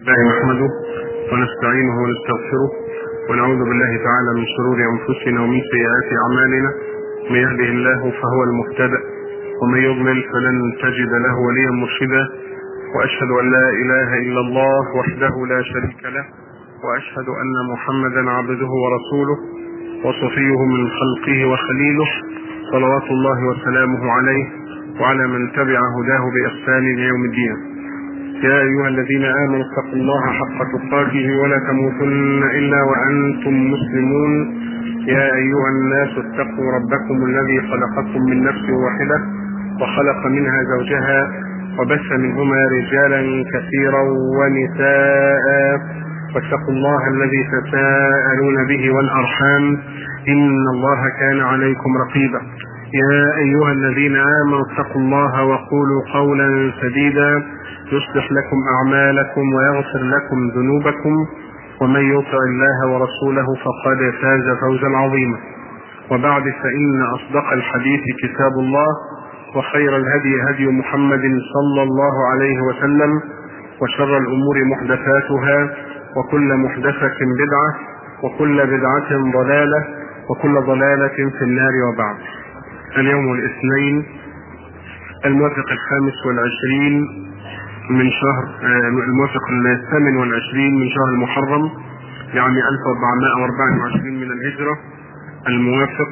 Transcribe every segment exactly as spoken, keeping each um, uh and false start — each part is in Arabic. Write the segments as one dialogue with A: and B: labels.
A: الله نحمده ونستعينه ونستغفره ونعوذ بالله تعالى من شرور أنفسنا ومن سيئات أعمالنا. من يهده الله فهو المهتدى ومن يضلل فلن تجد له وليا مرشدا، وأشهد أن لا إله إلا الله وحده لا شريك له، وأشهد أن محمدا عبده ورسوله وصفيه من خلقه وخليله، صلوات الله وسلامه عليه وعلى من تبع هداه بإحسان إلى يوم الدين. يا أيها الذين آمنوا اتقوا الله حق تقاته ولا تموتن إلا وأنتم مسلمون. يا أيها الناس اتقوا ربكم الذي خلقكم من نفس واحدة وخلق منها زوجها وبث منهما رجالا كثيرا ونساء، واتقوا الله الذي تساءلون به والأرحام إن الله كان عليكم رقيبا. يا أيها الذين آمنوا اتقوا الله وقولوا قولا سديدا يصلح لكم أعمالكم ويغفر لكم ذنوبكم، ومن يطع الله ورسوله فقد فاز فوزا عظيما. وبعد، فإن أصدق الحديث كتاب الله، وخير الهدي هدي محمد صلى الله عليه وسلم، وشر الأمور محدثاتها، وكل محدثة بدعة، وكل بدعة ضلالة، وكل ضلالة في النار. وبعد، اليوم الاثنين الموافق الخامس والعشرين من شهر الموافق الثامن والعشرين من شهر المحرم لعام ألف وأربعمائة وأربعة وعشرين من الهجرة، الموافق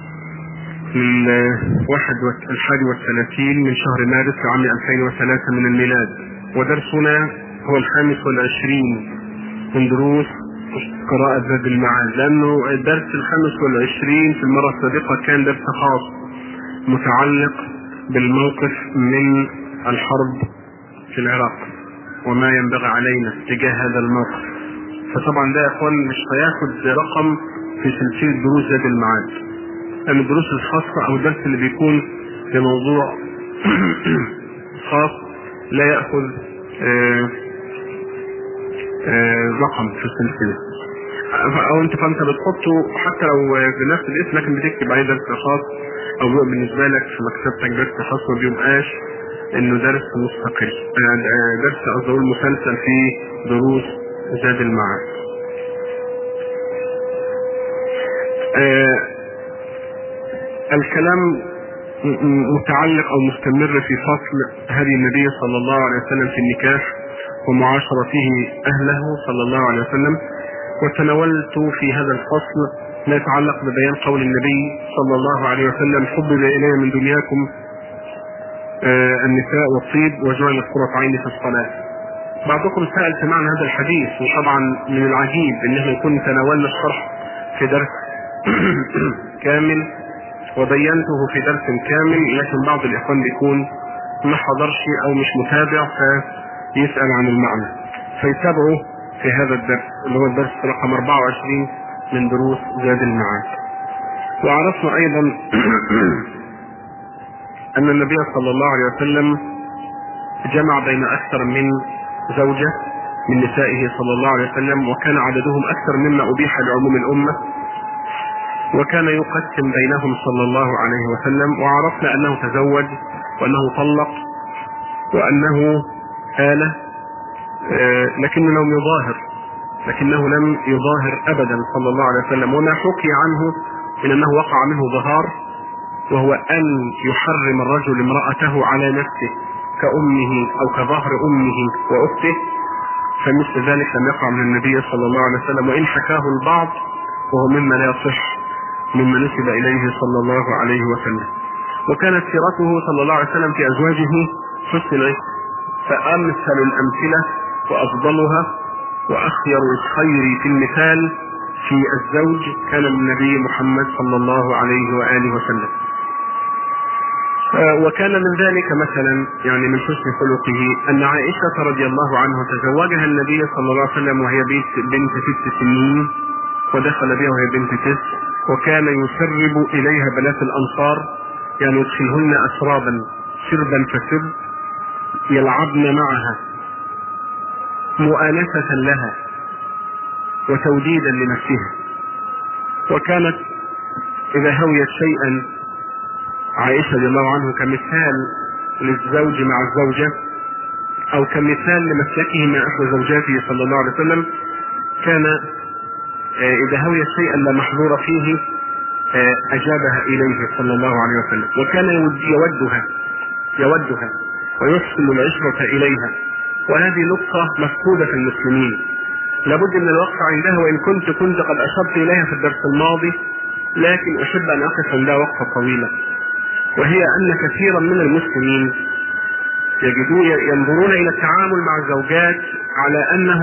A: للواحد الحادي والثلاثين من شهر مارس لعام ألفين وثلاثة من الميلاد. ودرسنا هو الخامس والعشرين من دروس قراءة زاد المعاد، لأنه الدرس الخامس والعشرين في المرة السابقة كان درس خاص متعلق بالموقف من الحرب في العراق وما ينبغي علينا تجاه هذا الموقف. فطبعا ده يا اخوان مش هياخد رقم في سلسلة دروس زاد المعاد، لأن الدروس الخاصة او الدرس اللي بيكون لموضوع خاص لا يأخذ آآ آآ رقم في السلسلة، او انت فانت بتحطه حتى لو بنفس الاسم لكن بتكتب عليه درس خاص، او بيبقى بالنسبة لك في مكتبتك درس خاص ما بيبقاش انه درس مستقل، درس اقول مسلسل في دروس زاد المعاد. آه الكلام متعلق او مستمر في فصل هدي النبي صلى الله عليه وسلم في النكاح ومعاشرته اهله صلى الله عليه وسلم، وتناولت في هذا الفصل ما يتعلق ببيان قول النبي صلى الله عليه وسلم: حبب الي من دنياكم آه النساء والطيب وجعلت قرة عيني في الصلاة. بعضكم سأل سمعنا هذا الحديث، وطبعا من العجيب ان احنا نكون تناولنا الشرح في درس كامل وبينته في درس كامل، لكن بعض الاخوان بيكون ما حضرش او مش متابع فيسأل عن المعنى، فيتابعوا في هذا الدرس اللي هو الدرس رقم أربعة وعشرين من دروس زاد المعاد. وعرفنا ايضا أن النبي صلى الله عليه وسلم جمع بين أكثر من زوجة من نسائه صلى الله عليه وسلم، وكان عددهم أكثر مما أبيح لعموم الأمة، وكان يقسم بينهم صلى الله عليه وسلم. وعرفنا أنه تزوج وأنه طلق وأنه آلة، لكنه لم يظاهر لكنه لم يظاهر أبدا صلى الله عليه وسلم. وما حكي عنه من أنه وقع منه ظهار، وهو أن يحرم الرجل امرأته على نفسه كأمه أو كظهر أمه وأخته، فمثل ذلك لم يقع من النبي صلى الله عليه وسلم، وإن حكاه البعض وهو مما لا يصح مما نسب إليه صلى الله عليه وسلم. وكانت سيرته صلى الله عليه وسلم في أزواجه حسنة، فأمثل الأمثلة وأفضلها وأخير الخير في المثال في الزوج كان النبي محمد صلى الله عليه وآله وسلم. وكان من ذلك مثلا يعني من حسن خلقه أن عائشة رضي الله عنها تزوجها النبي صلى الله عليه وسلم وهي بنت ست سنين، ودخل بها وهي بنت تسع، وكان يسرب إليها بنات الأنصار، يعني يدخلهن أسرابا سربا فسرب يلعبن معها مؤانسة لها وتوديدا لنفسها. وكانت إذا هويت شيئا عائشة رضي الله عنه كمثال للزوج مع الزوجة أو كمثال لمسلكه مع إحدى زوجاته صلى الله عليه وسلم، كان إذا هوي شيئا لا محظور فيه أجابها إليه صلى الله عليه وسلم، وكان يودها يودها ويحسن العشرة إليها، وهذه نقطة مفقودة في المسلمين لابد من الوقف عندها، وإن كنت كنت قد أشرت إليها في الدرس الماضي، لكن أحب أن أقف عندها وقفة طويلة، وهي أن كثيرا من المسلمين يجدون ينظرون إلى التعامل مع الزوجات على أنه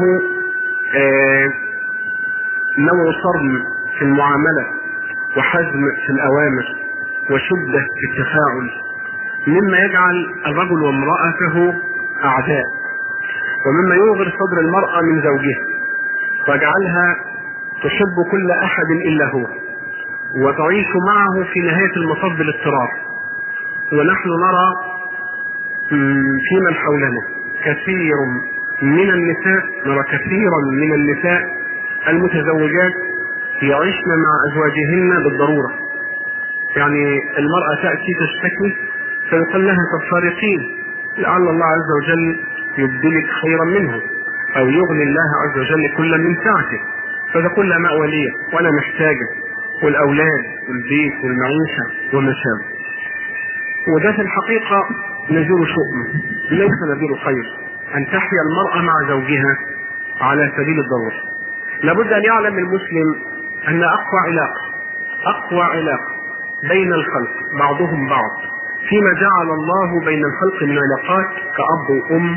A: آه نوع صرم في المعاملة وحزم في الأوامر وشدة في التفاعل، مما يجعل الرجل وامرأته أعداء، ومما يوغر صدر المرأة من زوجها ويجعلها تحب كل أحد إلا هو، وتعيش معه في نهاية المطاف بالاضطرار. ونحن نرى في من حولنا كثير من النساء نرى كثيرا من النساء المتزوجات يعيشن مع أزواجهن بالضرورة. يعني المرأة تأتي تشتكي فيقول لها تفارقين لعل الله عز وجل يبدلك خيرا منه، أو يغني الله عز وجل كل من سعته، فتقول لا مأوى لي وأنا محتاجة، والأولاد والبيت والمعيشة وما شابه. وده في الحقيقة نزول شؤم ليس نزول خير، أن تحيا المرأة مع زوجها على سبيل الضرورة. لابد أن يعلم المسلم أن أقوى علاقة أقوى علاقة بين الخلق بعضهم بعض فيما جعل الله بين الخلق من علاقات كأب وأم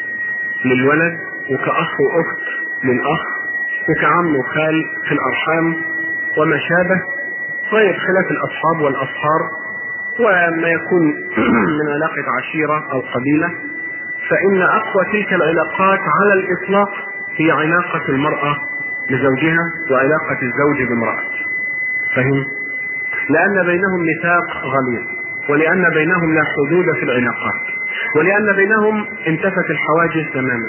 A: للولد، وكأخ وأخت للأخ، وكعم وخال في الأرحام وما شابه، غير خلاف الأصحاب والأصهار وما يكون من علاقة عشيرة أو قبيلة. فإن أقوى تلك العلاقات على الإطلاق هي علاقة المرأة بزوجها وعلاقة الزوج بامرأته، فهم؟ لأن بينهم ميثاق غليظ، ولأن بينهم لا حدود في العلاقات، ولأن بينهم انتفت الحواجز تماما،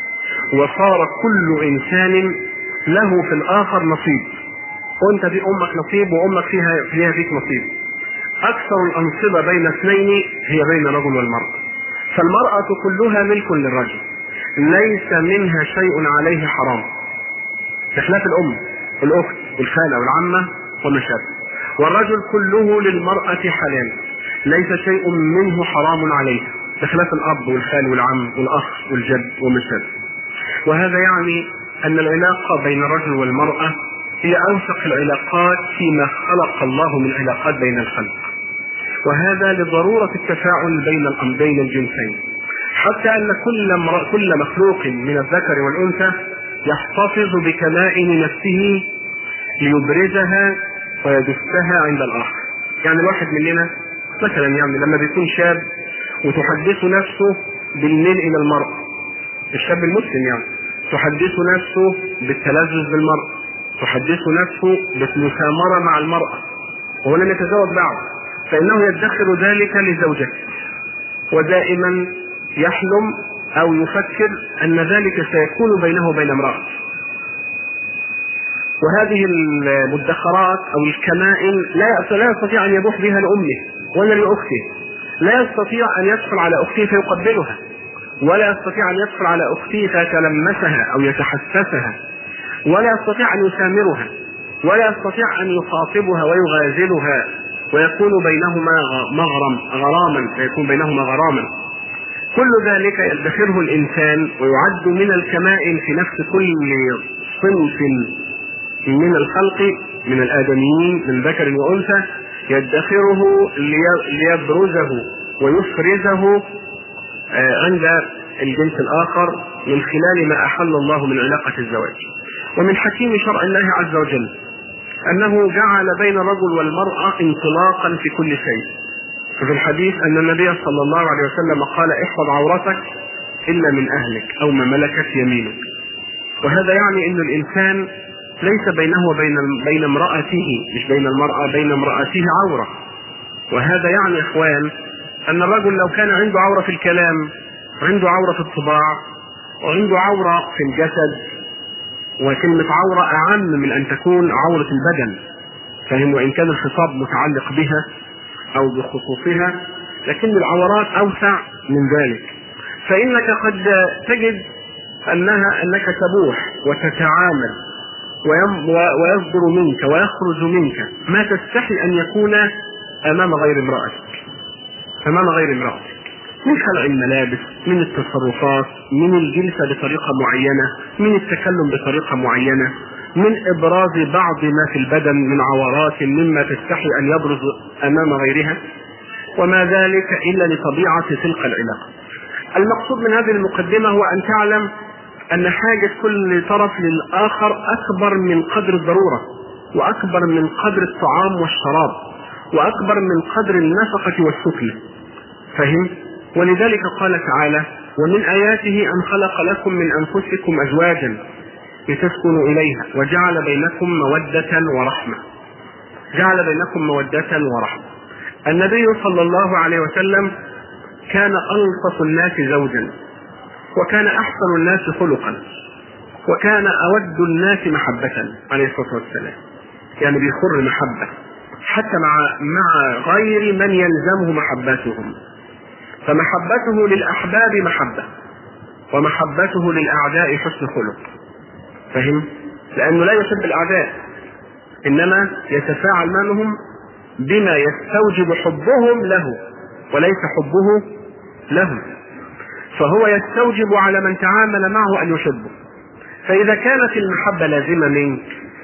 A: وصار كل إنسان له في الآخر نصيب، وأنت في أمك نصيب وأمك فيها فيها فيك نصيب. أكثر الأنصبة بين اثنين هي بين الرجل والمرأة، فالمرأة كلها ملك للرجل، ليس منها شيء عليه حرام، بخلاف الأم والأخت والخالة والعمة وما شابه. والرجل كله للمرأة حلال، ليس شيء منه حرام عليها، بخلاف الأب والخال والعم والأخ والجد وما شابه. وهذا يعني أن العلاقة بين الرجل والمرأة هي أوثق العلاقات فيما خلق الله من علاقات بين الخلق، وهذا لضرورة التفاعل بين بين الجنسين، حتى أن كل كل مخلوق من الذكر والأنثى يحتفظ بكمائن نفسه ليبرزها ويدسها عند الآخر. يعني الواحد مننا مثلا يعني لما بيكون شاب وتحدث نفسه بالميل إلى المرأة، الشاب المسلم يعني تحدث نفسه بالتلذذ بالمرأة، تحدث نفسه بالمسامرة مع المرأة وهو لم يتزوج بعد، فإنه يدخر ذلك لزوجته، ودائما يحلم أو يفكر أن ذلك سيكون بينه وبين امرأة. وهذه المدخرات أو الكمائن لا يستطيع أن يبوح بها لأمه ولا لأخته، لا يستطيع أن يدخل على أخته فيقبلها، ولا يستطيع أن يدخل على أخته فيتلمسها أو يتحسسها، ولا يستطيع أن يسامرها، ولا يستطيع أن يخاطبها ويغازلها ويكون بينهما مغرم غراما فيكون بينهما غراما. كل ذلك يدخره الإنسان ويعد من الكمائن في نفس كل صنف من الخلق من الآدميين من ذكر وأنثى، يدخره ليبرزه ويفرزه عند الجنس الآخر من خلال ما أحل الله من علاقة الزواج. ومن حكيم شرع الله عز وجل أنه جعل بين الرجل والمرأة انطلاقا في كل شيء. ففي الحديث أن النبي صلى الله عليه وسلم قال: احفظ عورتك إلا من أهلك أو ما ملكت يمينك. وهذا يعني أن الإنسان ليس بينه وبين بين امرأته مش بين المرأة بين امرأته عورة. وهذا يعني إخوان أن الرجل لو كان عنده عورة في الكلام، عنده عورة في الطباع، وعنده عورة في الجسد، وكلمة عورة أعم من أن تكون عورة البدن، فهم؟ وإن كان الخطاب متعلق بها أو بخصوصها، لكن العورات أوسع من ذلك. فإنك قد تجد أنها أنك تبوح وتتعامل ويصدر منك ويخرج منك ما تستحي أن يكون أمام غير امرأتك أمام غير امرأتك من خلع الملابس، من التصرفات، من الجلسة بطريقة معينة، من التكلم بطريقة معينة، من إبراز بعض ما في البدن من عورات مما تستحي أن يبرز أمام غيرها، وما ذلك إلا لطبيعة تلك العلاقة. المقصود من هذه المقدمة هو أن تعلم أن حاجة كل طرف للآخر أكبر من قدر الضرورة، وأكبر من قدر الطعام والشراب، وأكبر من قدر النفقة والسكن. فهم؟ ولذلك قال تعالى: ومن آياته أن خلق لكم من أنفسكم أزواجا لتسكنوا إليها وجعل بينكم مودة ورحمة. جعل بينكم مودة ورحمة. النبي صلى الله عليه وسلم كان ألطف الناس زوجا، وكان أحسن الناس خلقا، وكان أود الناس محبة عليه الصلاة والسلام. يعني بيخر محبة حتى مع مع غير من يلزمه محبتهم. فمحبته للأحباب محبة، ومحبته للأعداء حسن خلق. فهم؟ لأنه لا يحب الأعداء، إنما يتفاعل معهم بما يستوجب حبهم له وليس حبه لهم. فهو يستوجب على من تعامل معه أن يحبه. فإذا كانت المحبة لازمة منك،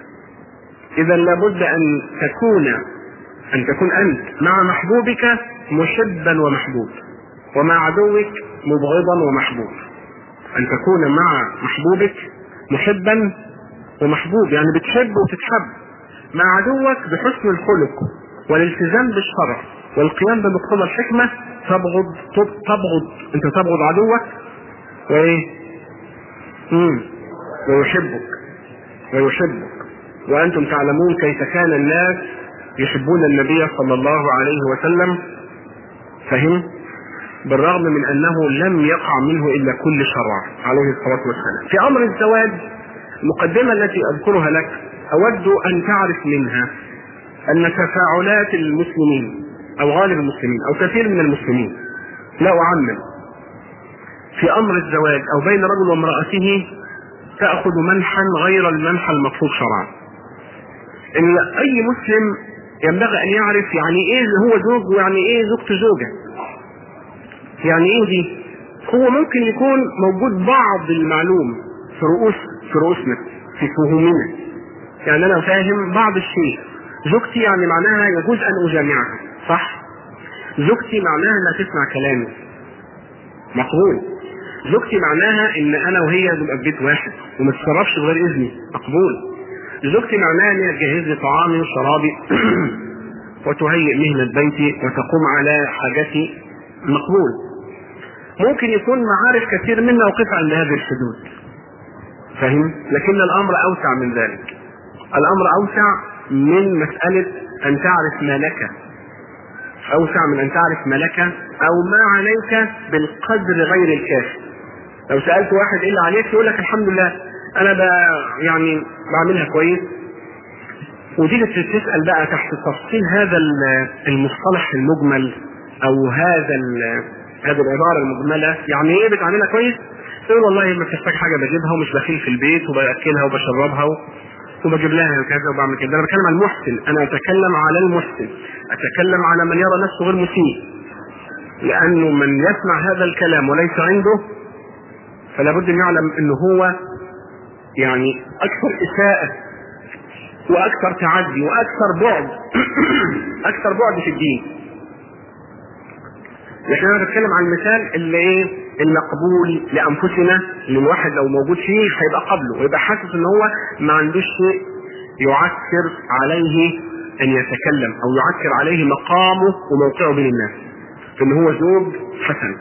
A: إذا لابد أن تكون أن تكون أنت مع محبوبك محبا ومحبوب، ومع عدوك مبغضا ومحبوب. أن تكون مع محبوبك محبا ومحبوب، يعني بتحب وتتحب. مع عدوك بحسن الخلق والالتزام بالشرع والقيام بمقتضى الحكمة تبغض تبغض انت تبغض عدوك وايه امم ويحبك ويحبك وانتم تعلمون كيف كان الناس يحبون النبي صلى الله عليه وسلم. فهم؟ بالرغم من انه لم يقع منه الا كل شرع عليه الصلاة والسلام. في امر الزواج المقدمة التي اذكرها لك اود ان تعرف منها ان تفاعلات المسلمين او غالب المسلمين او كثير من المسلمين، لا اعمم، في امر الزواج او بين رجل وامرأته تأخذ منحا غير المنحى المطلوب شرعا. ان اي مسلم ينبغي ان يعرف يعني ايه هو زوج ويعني ايه زوجته زوجة. يعني ايه دي؟ هو ممكن يكون موجود بعض المعلوم في رؤوس في رؤوسنا في فهومنا، يعني انا فاهم بعض الشيء. زوجتي يعني معناها يجوز ان اجامعها، صح؟ زوجتي معناها انها تسمع كلامي، مقبول. زوجتي معناها ان انا وهي نبقى في بيت واحد وما تتصرفش بغير اذني، مقبول. زوجتي معناها ان هي تجهز لي طعامي وشرابي وتهيئ مهنة بيتي وتقوم على حاجتي، مقبول. ممكن يكون معارف كثير منا وقف عند هذه الحدود، فهم؟ لكن الامر اوسع من ذلك. الامر اوسع من مسألة ان تعرف ما لك، اوسع من ان تعرف ما لك او ما عليك بالقدر غير الكافي. لو سألت واحد ايه اللي عليك يقول لك الحمد لله انا ب... يعني بعملها كويس. ودي تسأل بقى تحت تفصيل هذا المصطلح المجمل او هذا هذه العبارة المجملة، يعني ايه بتعملها كويس؟ تقول والله ما بتحتاج حاجة بجيبها ومش بخيل في البيت وبأكلها وبشربها وبجيب لها وكذا وبعمل كده. انا بتكلم عن المحسن، انا اتكلم على المحسن، اتكلم على من يرى نفسه غير مسيء. لانه من يسمع هذا الكلام وليس عنده فلا بد ان يعلم انه هو يعني اكثر اساءة واكثر تعدي واكثر بعد اكثر بعد في الدين. لكن انا بتكلم عن المثال اللي ايه المقبول لانفسنا، اللي الواحد لو موجود فيه هيبقى قبله ويبقى حاسس ان هو ما عندوش شيء يعكر عليه ان يتكلم او يعكر عليه مقامه وموقعه بين الناس، فان هو زوج حسن.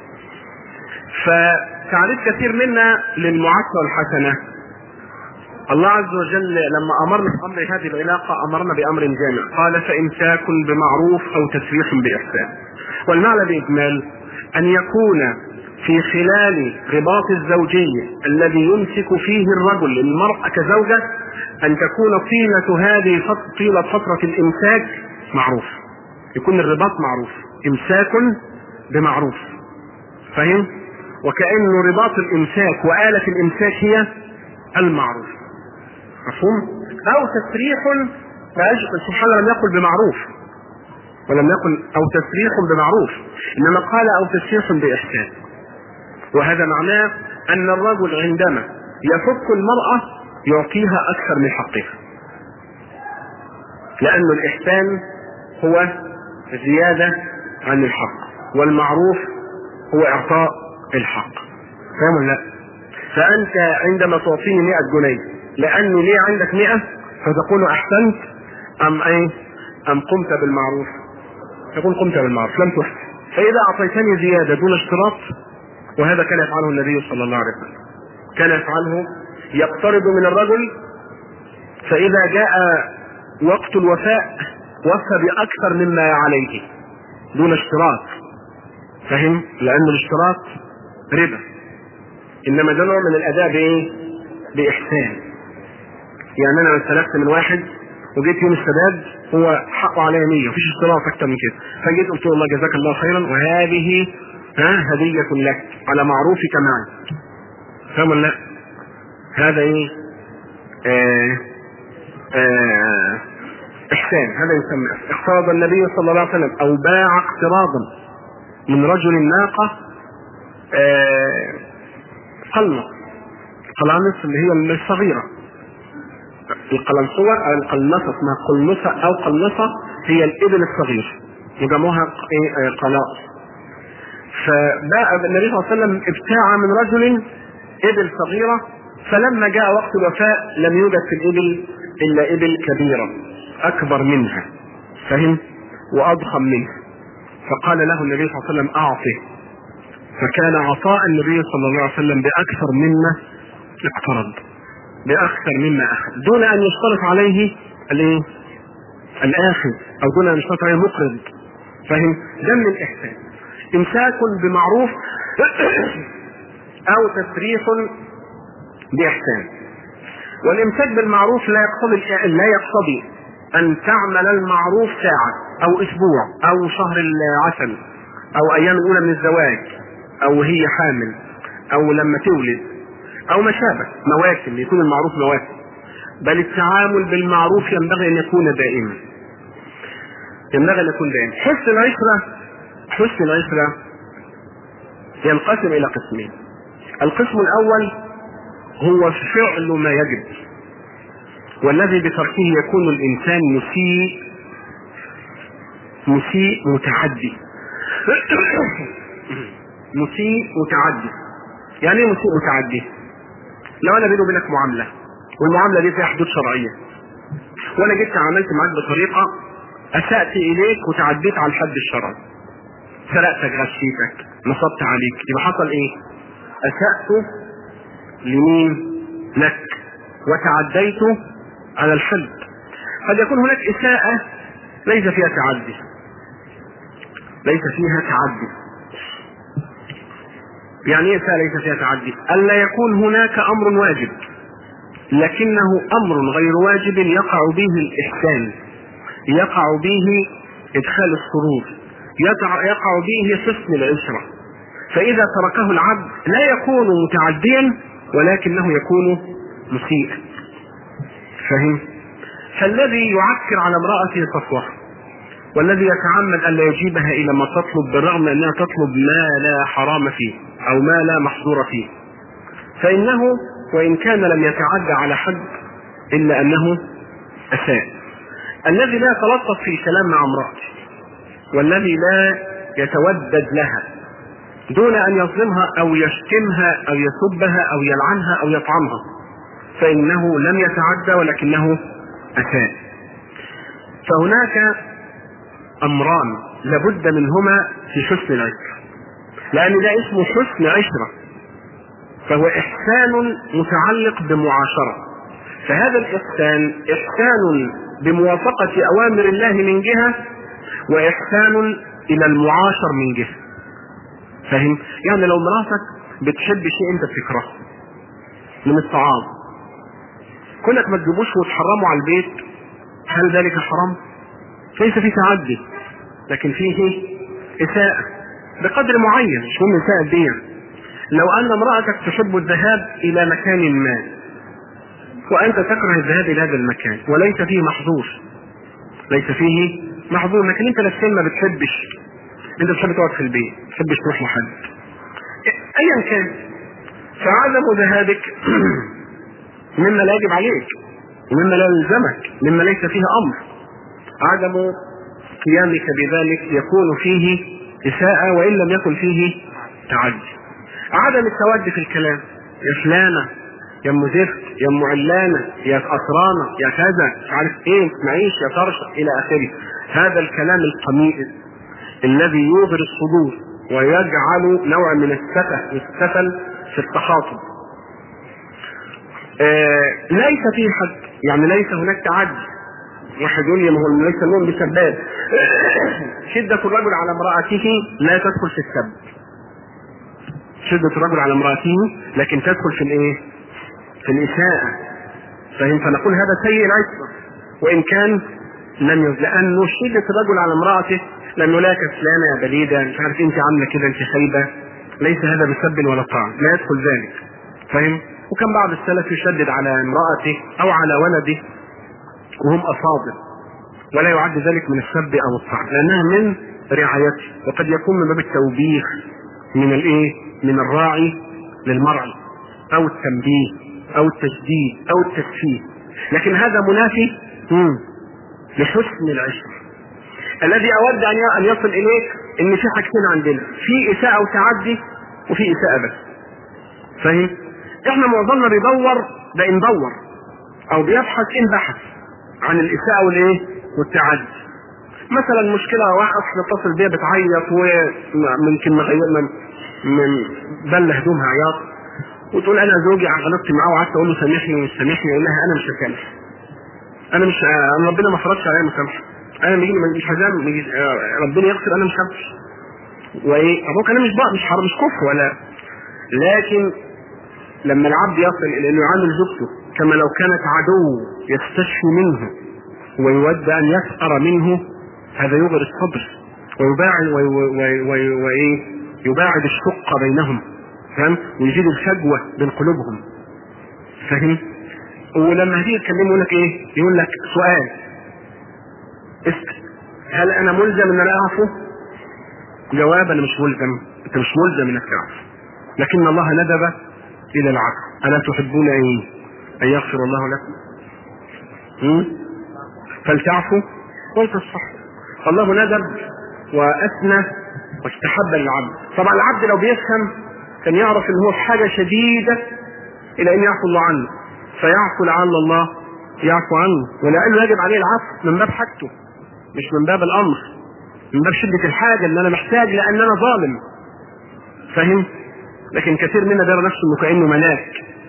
A: فتعريف كثير منا للمعاشرة الحسنة. الله عز وجل لما امرنا بامر هذه العلاقة امرنا بامر جامع، قال فامساك بمعروف او تسريح باحسان. والمعنى باجمال ان يكون في خلال رباط الزوجية الذي يمسك فيه الرجل المرأة كزوجة ان تكون طيلة هذه طيلة فترة الامساك معروف، يكون الرباط معروف، امساك بمعروف. فهم؟ وكأنه رباط الامساك وآلة الامساك هي المعروف. مفهوم؟ او تسريح، سبحان الله لم يقل بمعروف ولم يقل او تسريح بمعروف، انما قال او تسريح باحسان. وهذا معناه ان الرجل عندما يفك المرأة يعطيها اكثر من حقها، لان الاحسان هو زيادة عن الحق والمعروف هو اعطاء الحق. فاهم ولا لا؟ فانت عندما تعطيني مئة جنيه لانه ليه عندك مئة فتقول احسنت ام ايه ام قمت بالمعروف؟ تقول قمت بالمعروف، لم تحسن. فاذا اعطيتني زيادة دون اشتراط، وهذا كان يفعله النبي صلى الله عليه وسلم، كان يفعله يقترض من الرجل، فاذا جاء وقت الوفاء وفى باكثر مما عليه دون اشتراط. فهم؟ لان الاشتراط ربا، انما ده نوع من الاداء بايه؟ باحسان. يعني انا استلفت من واحد وجيت يوم السداد هو حقه عليا مية، مفيش اشتراط اكتر من كده، فجيت قلت له الله جزاك الله خيرا وهذه ها هدية لك على معروفك معي. فاهم ولا لا؟ هذا ايه؟ آه آه احسان. هذا يسمى اقترض النبي صلى الله عليه وسلم او باع اقتراضا من رجل ناقة آه قلنص، قلانص اللي هي الصغيرة، القلنصوة او القلنصة اسمها قلنصة او قلنصة، هي الابل الصغير يجمعها قلائص. فباع النبي صلى الله عليه وسلم ابتاع من رجل ابل صغيرة، فلما جاء وقت الوفاء لم يوجد في الابل الا ابل كبيرة اكبر منها، فهم؟ واضخم منها، فقال له النبي صلى الله عليه وسلم اعطه، فكان عطاء النبي صلى الله عليه وسلم باكثر مما اقترض، باكثر مما اخذ، دون ان يشترط عليه الايه؟ الاخذ، او دون ان يشترط عليه مقرض. فهم؟ ده من الاحسان. امساك بمعروف او تسريح باحسان. والامساك بالمعروف لا يقتضي لا يقتضي ان تعمل المعروف ساعة او اسبوع او شهر العسل او ايام الاولى من الزواج او هي حامل او لما تولد او ما شابه، مواسم، يكون المعروف مواسم، بل التعامل بالمعروف ينبغي ان يكون دائما، ينبغي ان يكون دائما. حسن العشرة حسن العشرة ينقسم الى قسمين. القسم الاول هو فعل ما يجب، والذي بتركه يكون الانسان مسيء مسيء متعدي مسيء متعدي. يعني ايه مسيء متعدي؟ لو انا بيني وبينك معاملة، والمعاملة دي فيها حدود شرعية، وانا جيت تعاملت معاك بطريقة اسأت اليك وتعديت على الحد الشرعي، سرقتك، غشيتك، نصبت عليك، يبقى حصل ايه؟ اسأت لمين؟ لك، وتعديت على الحد. قد يكون هناك اساءة ليس فيها تعدي، ليس فيها تعدي. يعني ايه اساءة ليس فيها تعدي؟ الا يكون هناك امر واجب لكنه امر غير واجب يقع به الاحسان، يقع به ادخال السرور، يقع به حسن العشرة، فاذا تركه العبد لا يكون متعديا ولكنه يكون مسيئا. فهم؟ فالذي يعكر على امرأته صفوة، والذي يتعمد ألا يجيبها إلى ما تطلب بالرغم أنها تطلب ما لا حرام فيه أو ما لا محظور فيه، فإنه وإن كان لم يتعدى على حد إلا أنه أساء. الذي لا يتلطف في كلام مع امرأته، والذي لا يتودد لها دون أن يظلمها أو يشتمها أو يسبها أو يلعنها أو يطعنها، فإنه لم يتعدى ولكنه أساء. فهناك أمران لابد منهما في حسن العشرة، لأن ده اسمه حسن عشرة، فهو إحسان متعلق بمعاشرة. فهذا الإحسان إحسان بموافقة أوامر الله من جهة، وإحسان إلى المعاشر من جهة. فهم؟ يعني لو مراتك بتحب شيء أنت بتكرهه من الطعام، كونك ما تجيبوش وتحرمه على البيت، هل ذلك حرام؟ ليس فيه تعدي، لكن فيه إساءة بقدر معين، مش هم إساءة دي. لو أن امرأتك تحب الذهاب إلى مكان ما وأنت تكره الذهاب إلى هذا المكان وليس فيه محظور، ليس فيه محظور، لكن أنت نفسيا ما بتحبش، أنت بتحب تقعد في البيت، ما بتحبش تروح لحد أيا كان، فعدم ذهابك مما لا يجب عليك ومما لا يلزمك، مما ليس فيه أمر. عدم قيامك بذلك يكون فيه إساءة وإن لم يكن فيه تعدي. عدم التودي في الكلام، يا فلانة يا ام زفت يا ام علانة يا قطرانة يا كذا مش عارف ايه معيش يا طرشة الى اخره، هذا الكلام القميء الذي يوغر الصدور ويجعل نوع من السفه والسفل في التخاطب. آه ليس فيه حد، يعني ليس هناك تعدي. واحد يقول لي ما هو ليس النوم بسباب. شدة الرجل على امرأته لا تدخل في السب، شدة الرجل على امرأته لكن تدخل في الايه؟ في الإساءة. فهم؟ فنقول هذا سيء العشرة وإن كان لم يزل، لأنه شدة الرجل على امرأته لأنه لا كسلانة يا بليدة مش عارف انت عاملة كده انت خايبة، ليس هذا بسب ولا طعن، لا يدخل ذلك. فهم؟ وكان بعض السلف يشدد على امرأته أو على ولده وهم أصابع، ولا يعد ذلك من السب أو الطعن لأنها من رعايته، وقد يكون من باب التوبيخ من الايه؟ من الراعي للمرعي أو التنبيه أو التشديد أو التسفيه، لكن هذا منافي لحسن العشرة. الذي أود أن يصل إليك إن في حاجتين عندنا، في إساءة وتعدي وفي إساءة بس. فاهم؟ إحنا معظمنا بيدور ده إن دور أو بيبحث إن بحث عن الإساءة والإيه؟ والتعدي. مثلا مشكلة واحد اتصل بيها بتعيط وممكن من من بل هدومها عياط وتقول انا زوجي غلطت معاه وقعدت اقول له سامحني ومش سامحني، يقول لها انا مش هسامح، انا مش انا ربنا ما فرضش عليا مسامحه، انا مش مش هزام ربنا يغفر انا مش همش وايه ابوك انا مش بقى مش حرام مش كفر ولا. لكن لما العبد يصل الى انه يعامل زوجته كما لو كانت عدو يستشفي منه ويود ان يسأر منه، هذا يغر الصبر ويباعد وايه يباعد الشق بينهم، فهم؟ ويزيد الفجوة بين قلوبهم. فهم؟ ولما هتيجي تكلمه يقول لك ايه؟ يقول لك سؤال اسأل هل انا ملزم ان انا اعفو؟ جواب انا مش ملزم، انت مش ملزم انك تعفو، لكن الله ندب الى العفو. الا تحبون ايه؟ ان يغفر الله لكم؟ هم؟ فلتعفوا ولتصفحوا. الله ندب واثنى واستحب للعبد. طبعا العبد لو بيفهم كان يعرف ان هو في حاجة شديدة الى ان يعفو الله عنه، فيعفو لعل الله يعفو عنه، ولانه يجب عليه العفو من باب حاجته مش من باب الامر، من باب شدة الحاجة ان انا محتاج لان انا ظالم. فهم؟ لكن كثير منا بيرى نفسه انه كانه ملاك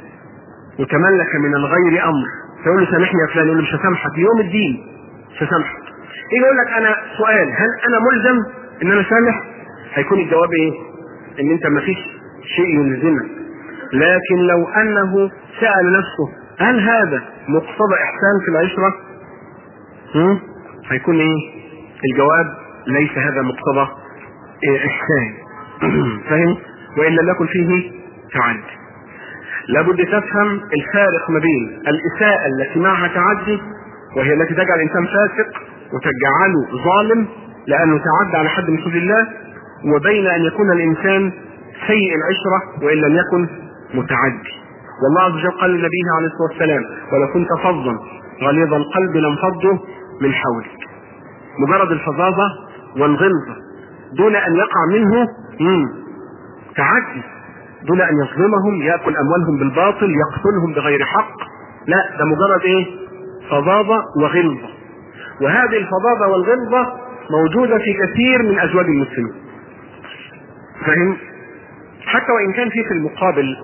A: وتملك من الغير امر، فيقول له سامحني يا فلان، يقول له مش هسامحك يوم الدين مش هسامحك. يجي يقول لك انا سؤال هل انا ملزم ان انا سامح؟ هيكون الجواب ايه؟ ان انت ما فيش شيء يلزمك. لكن لو انه سأل نفسه هل هذا مقتضى احسان في العشرة؟ هم؟ هيكون ايه الجواب؟ ليس هذا مقتضى إيه احسان. فهم؟ وإن لم يكن فيه تعدي. لابد تفهم الفارق ما بين الإساءة التي معها تعدي وهي التي تجعل الإنسان فاسق وتجعله ظالم لأنه تعدى على حد من حدود الله، وبين أن يكون الإنسان سيء العشرة وإن لم يكن متعدي. والله عز وجل قال لنبيه عليه الصلاة والسلام ولو كنت فظا غليظ القلب لانفضوا من حولك. مجرد الفظاظة والغلظة دون أن يقع منه تعدي، دون أن يظلمهم يأكل أموالهم بالباطل يقتلهم بغير حق، لا ده مجرد إيه؟ فظاظة وغلظة. وهذه الفظاظة والغلظة موجودة في كثير من أزواج المسلمين. فهم؟ حتى وإن كان في في المقابل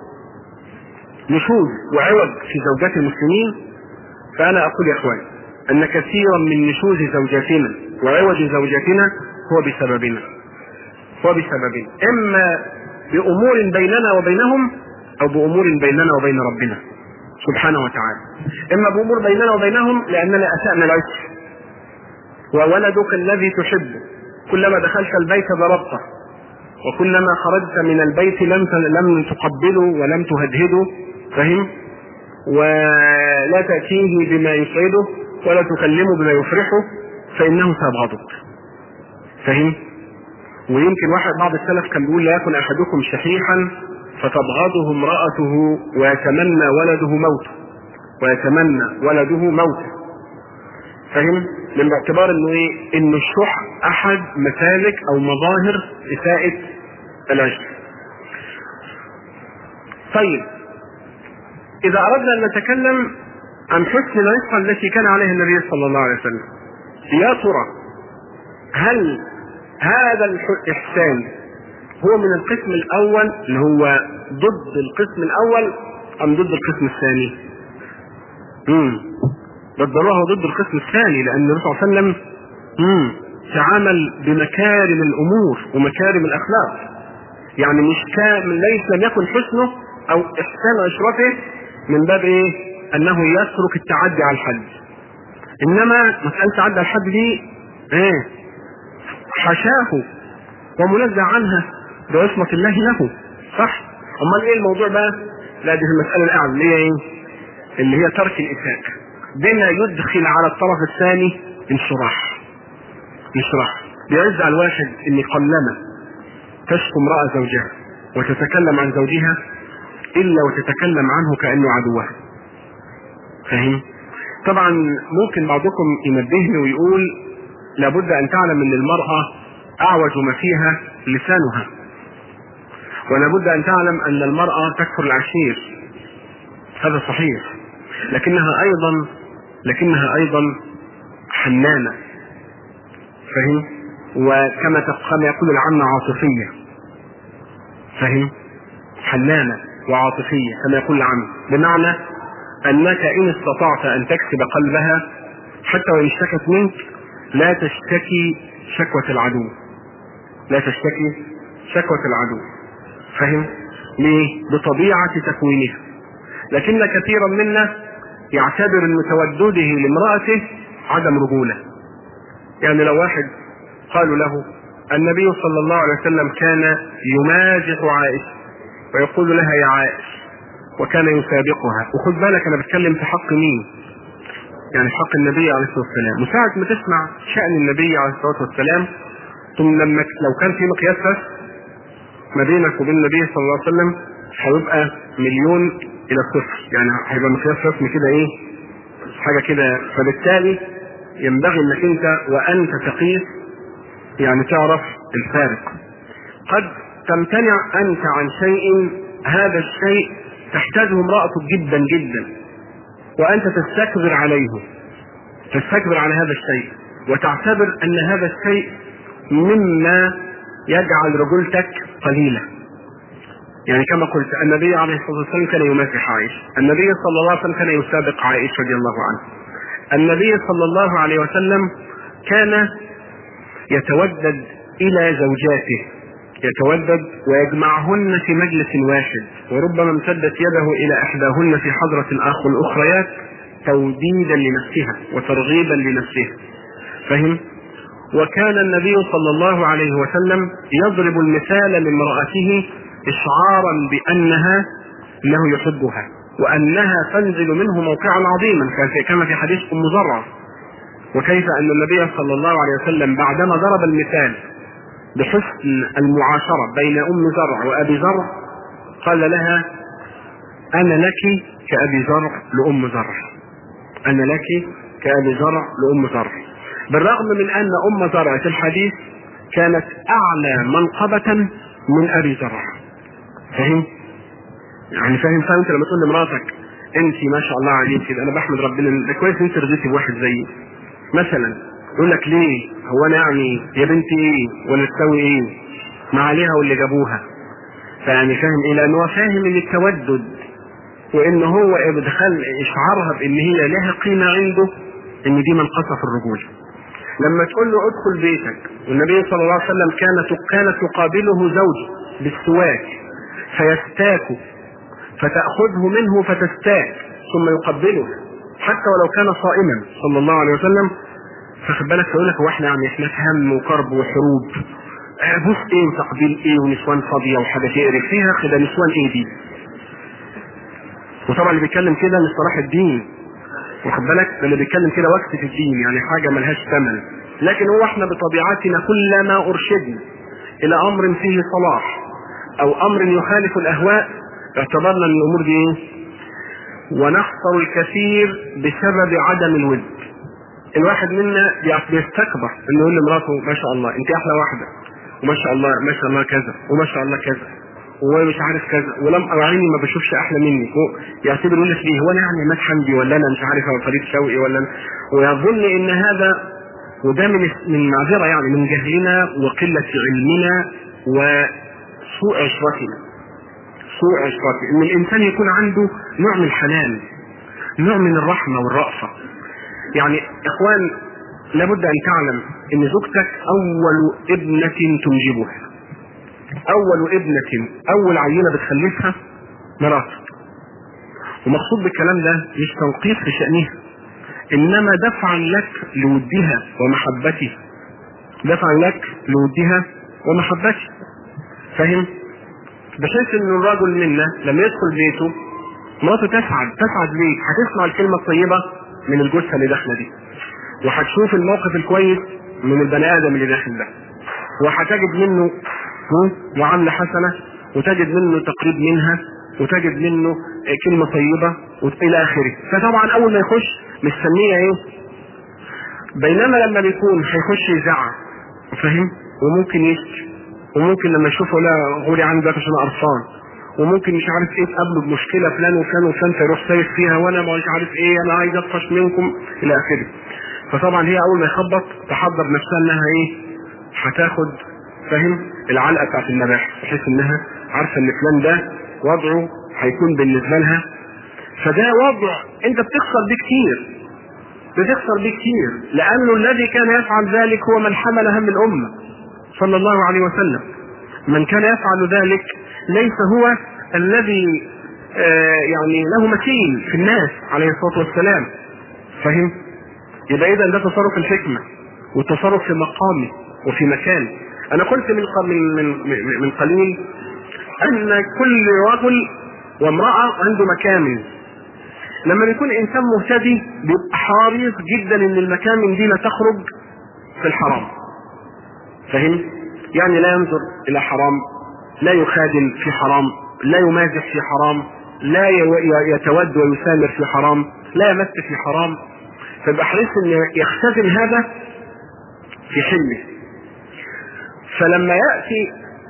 A: نشوز وعوج في زوجات المسلمين، فأنا أقول يا أخوان أن كثيرا من نشوز زوجاتنا وعوج زوجاتنا هو بسببنا، هو بسببنا إما بأمور بيننا وبينهم أو بأمور بيننا وبين ربنا سبحانه وتعالى. إما بأمور بيننا وبينهم لأننا أسأنا العشر، وولدك الذي تحبه كلما دخلت البيت ضربته وكلما خرجت من البيت لم لم تقبله ولم تهدهده، فهم؟ ولا تأتيه بما يسعده ولا تكلمه بما يفرحه فإنه سيبغضك، فهم؟ ويمكن واحد بعض السلف كان بيقول لا يكن أحدكم شحيحا فتبغضه امرأته ويتمنى ولده موته ويتمنى ولده موته، فهم؟ من باعتبار انه ايه؟ انه الشح احد مسالك او مظاهر اساءة العشق. طيب، اذا اردنا ان نتكلم عن حسن العشق التي كان عليها النبي صلى الله عليه وسلم، يا ترى هل هذا الاحسان هو من القسم الاول اللي هو ضد القسم الاول ام ضد القسم الثاني؟ امم ضده ضد القسم الثاني، لان النبي صلى الله عليه وسلم امم تعامل بمكارم الامور ومكارم الاخلاق، يعني مش كان ليس لم يكن حسنه او احسان عشرته من باب ايه؟ انه يترك التعدي على الحد، انما مسألة تعدي على الحد دي ايه؟ حشاه ومنزع عنها بعصمة الله له، صح؟ امال ايه الموضوع بقى؟ لا، دي المسألة الاعلى اللي هي ايه؟ اللي هي ترك الاساءة بما يدخل على الطرف الثاني انشراح. انشراح بيعز على الواحد ان قلما تشكو امرأة زوجها وتتكلم عن زوجها الا وتتكلم عنه كأنه عدوها، فاهم؟ طبعا ممكن بعضكم ينبهني ويقول لابد ان تعلم ان المرأة اعوج ما فيها لسانها، ولابد ان تعلم ان المرأة تكفر العشير، هذا صحيح، لكنها ايضا لكنها ايضا حنانة، فهم؟ وكما كما يقول العامة عاطفية، فهم؟ حنانة وعاطفية كما يقول العامة، بمعنى انك ان استطعت ان تكسب قلبها حتى وان اشتكت منك لا تشتكي شكوة العدو، لا تشتكي شكوة العدو، فهم؟ ليه؟ بطبيعة تكوينها. لكن كثيرا منا يعتبر ان تودده لامرأته عدم رجولة. يعني لو واحد قالوا له النبي صلى الله عليه وسلم كان يمازح عائشة ويقول لها يا عائشة وكان يسابقها، وخذ بالك انا بتكلم في حق مين؟ يعني حق النبي عليه الصلاة والسلام. وساعة ما تسمع شأن النبي عليه الصلاة والسلام ثم لما لو كان في مقياس ما بينك وبين النبي صلى الله عليه وسلم هيبقى مليون الى صفر، يعني هيبقى مقياس رسمي كده ايه؟ حاجة كده. فبالتالي ينبغي انك انت وانت تقيس، يعني تعرف الفارق. قد تمتنع انت عن شيء هذا الشيء تحتاجه امرأتك جدا جدا وانت تستكبر عليه، تستكبر على هذا الشيء وتعتبر ان هذا الشيء مما يجعل رجولتك قليلة. يعني كما قلت النبي عليه الصلاة والسلام كان يمازح عائشة، النبي صلى الله عليه وسلم كان يسابق عائشة رضي الله عنها، النبي صلى الله عليه وسلم كان يتودد إلى زوجاته، يتودد ويجمعهن في مجلس واحد، وربما امتدت يده إلى إحداهن في حضرة الآخر الأخريات توديدا لنفسها وترغيبا لنفسها، فهم؟ وكان النبي صلى الله عليه وسلم يضرب المثال لامرأته إشعارا بأنها أنه يحبها وأنها تنزل منه موقعا عظيما، كما في حديث أم زرع. وكيف أن النبي صلى الله عليه وسلم بعدما ضرب المثال بحسن المعاشرة بين أم زرع وأبي زرع قال لها أنا لك كأبي زرع لأم زرع، أنا لك كأبي زرع لأم زرع، بالرغم من أن أم زرع في الحديث كانت أعلى منقبة من أبي زرع، فهم؟ يعني فاهم؟ فاهم انت لما تقول لمراتك انت ما شاء الله عليك كده، انا بحمد ربنا ده كويس انت رضيتي بواحد زيي مثلا، يقول لك ليه؟ هو انا يعني يا بنتي ايه ولا تسوي ايه؟ ما عليها واللي جابوها. فيعني فاهم ايه؟ لانه هو فاهم ان التودد وان هو ادخال اشعارها بان هي لها قيمه عنده ان دي منقصه في الرجوله. لما تقول له ادخل بيتك، والنبي صلى الله عليه وسلم كانت كانت تقابله زوجه بالسواك فيستاك فتأخذه منه فتستاك ثم يقبله حتى ولو كان صائما صلى الله عليه وسلم. فخد بالك يقول لك هو احنا يعني احنا في هم وكرب وحروب بص ايه وتقبيل ايه ونسوان فاضيه وحاجه تقرف فيها كده، نسوان ايه دي؟ وطبعا اللي بيتكلم كده مش صلاح الدين، واخد بالك؟ ده اللي بيتكلم كده وقت الدين، يعني حاجه ملهاش ثمن. لكن هو احنا بطبيعتنا كلما ارشدنا الى امر فيه صلاح او امر يخالف الاهواء اعتبرنا ان الامور دي ايه؟ ونخسر الكثير بسبب عدم الود. الواحد منا بيستكبر انه يقول لمراته ما شاء الله انت احلى واحده، وما شاء الله ما شاء الله كذا، وما شاء الله كذا، ومش عارف كذا، ولم عيني ما بشوفش احلى مني. يعتبر يقول لك ليه هو انا يعني عماد حمدي ولا انا مش عارف فريد شوقي ولا أنا، ويظن ان هذا، وده من من معذره يعني من جهلنا وقله علمنا وسوء عشرتنا. سوء عشرتنا ان الانسان يكون عنده نوع من الحنان، نوع من الرحمه والرأفه. يعني اخوان لابد ان تعلم ان زوجتك اول ابنه تنجبها، اول ابنه، اول عينه بتخلفها مراتك. ومقصود بالكلام ده مش تنقيص في شأنها، انما دفعا لك لودها ومحبته، دفعا لك لودها ومحبته. فاهم؟ بحيث ان الرجل منا لما يدخل بيته مراته تسعد، تسعد ليه؟ هتسمع الكلمه الطيبه من الجثه اللي داخله دي، وهتشوف الموقف الكويس من البني ادم اللي داخل ده، وهتجد منه معامله حسنه، وتجد منه تقريب منها، وتجد منه كلمه طيبه والى اخره. فطبعا اول ما يخش مستنيه ايه؟ بينما لما بيكون هيخش يزعق، فاهم؟ وممكن يشتي، وممكن لما يشوفه لا غوري عندك عشان قرفان، وممكن مش عارف ايه تقابله بمشكله فلان وفلان وفلان فيروح سايق فيها وانا مش عارف ايه انا عايز اطفش منكم الى اخره. فطبعا هي اول ما يخبط تحضر نفسها انها ايه؟ هتاخد، فاهم؟ العلقه بتاعت النباح، بحيث انها عارفه ان فلان ده وضعه هيكون بالنسبه لها. فده وضع انت بتخسر بيه كتير، بتخسر بيه كتير، لانه الذي كان يفعل ذلك هو من حمل هم الامه صلى الله عليه وسلم. من كان يفعل ذلك ليس هو الذي آه يعني له مثيل في الناس عليه الصلاه والسلام. فهم؟ يبقى اذا ده تصرف الحكمه والتصرف في مقامه وفي مكانه. انا قلت من من من, من قليل ان كل رجل وامراه عنده مكامن. لما يكون انسان مهتدي بيبقى حريص جدا ان المكامن دي لا تخرج في الحرام. فهم؟ يعني لا ينظر الى حرام، لا يخادم في حرام، لا يمازح في حرام، لا يتود ويسامر في حرام، لا يمس في حرام. فيبقى حريص ان يختزن هذا في حلمه. فلما ياتي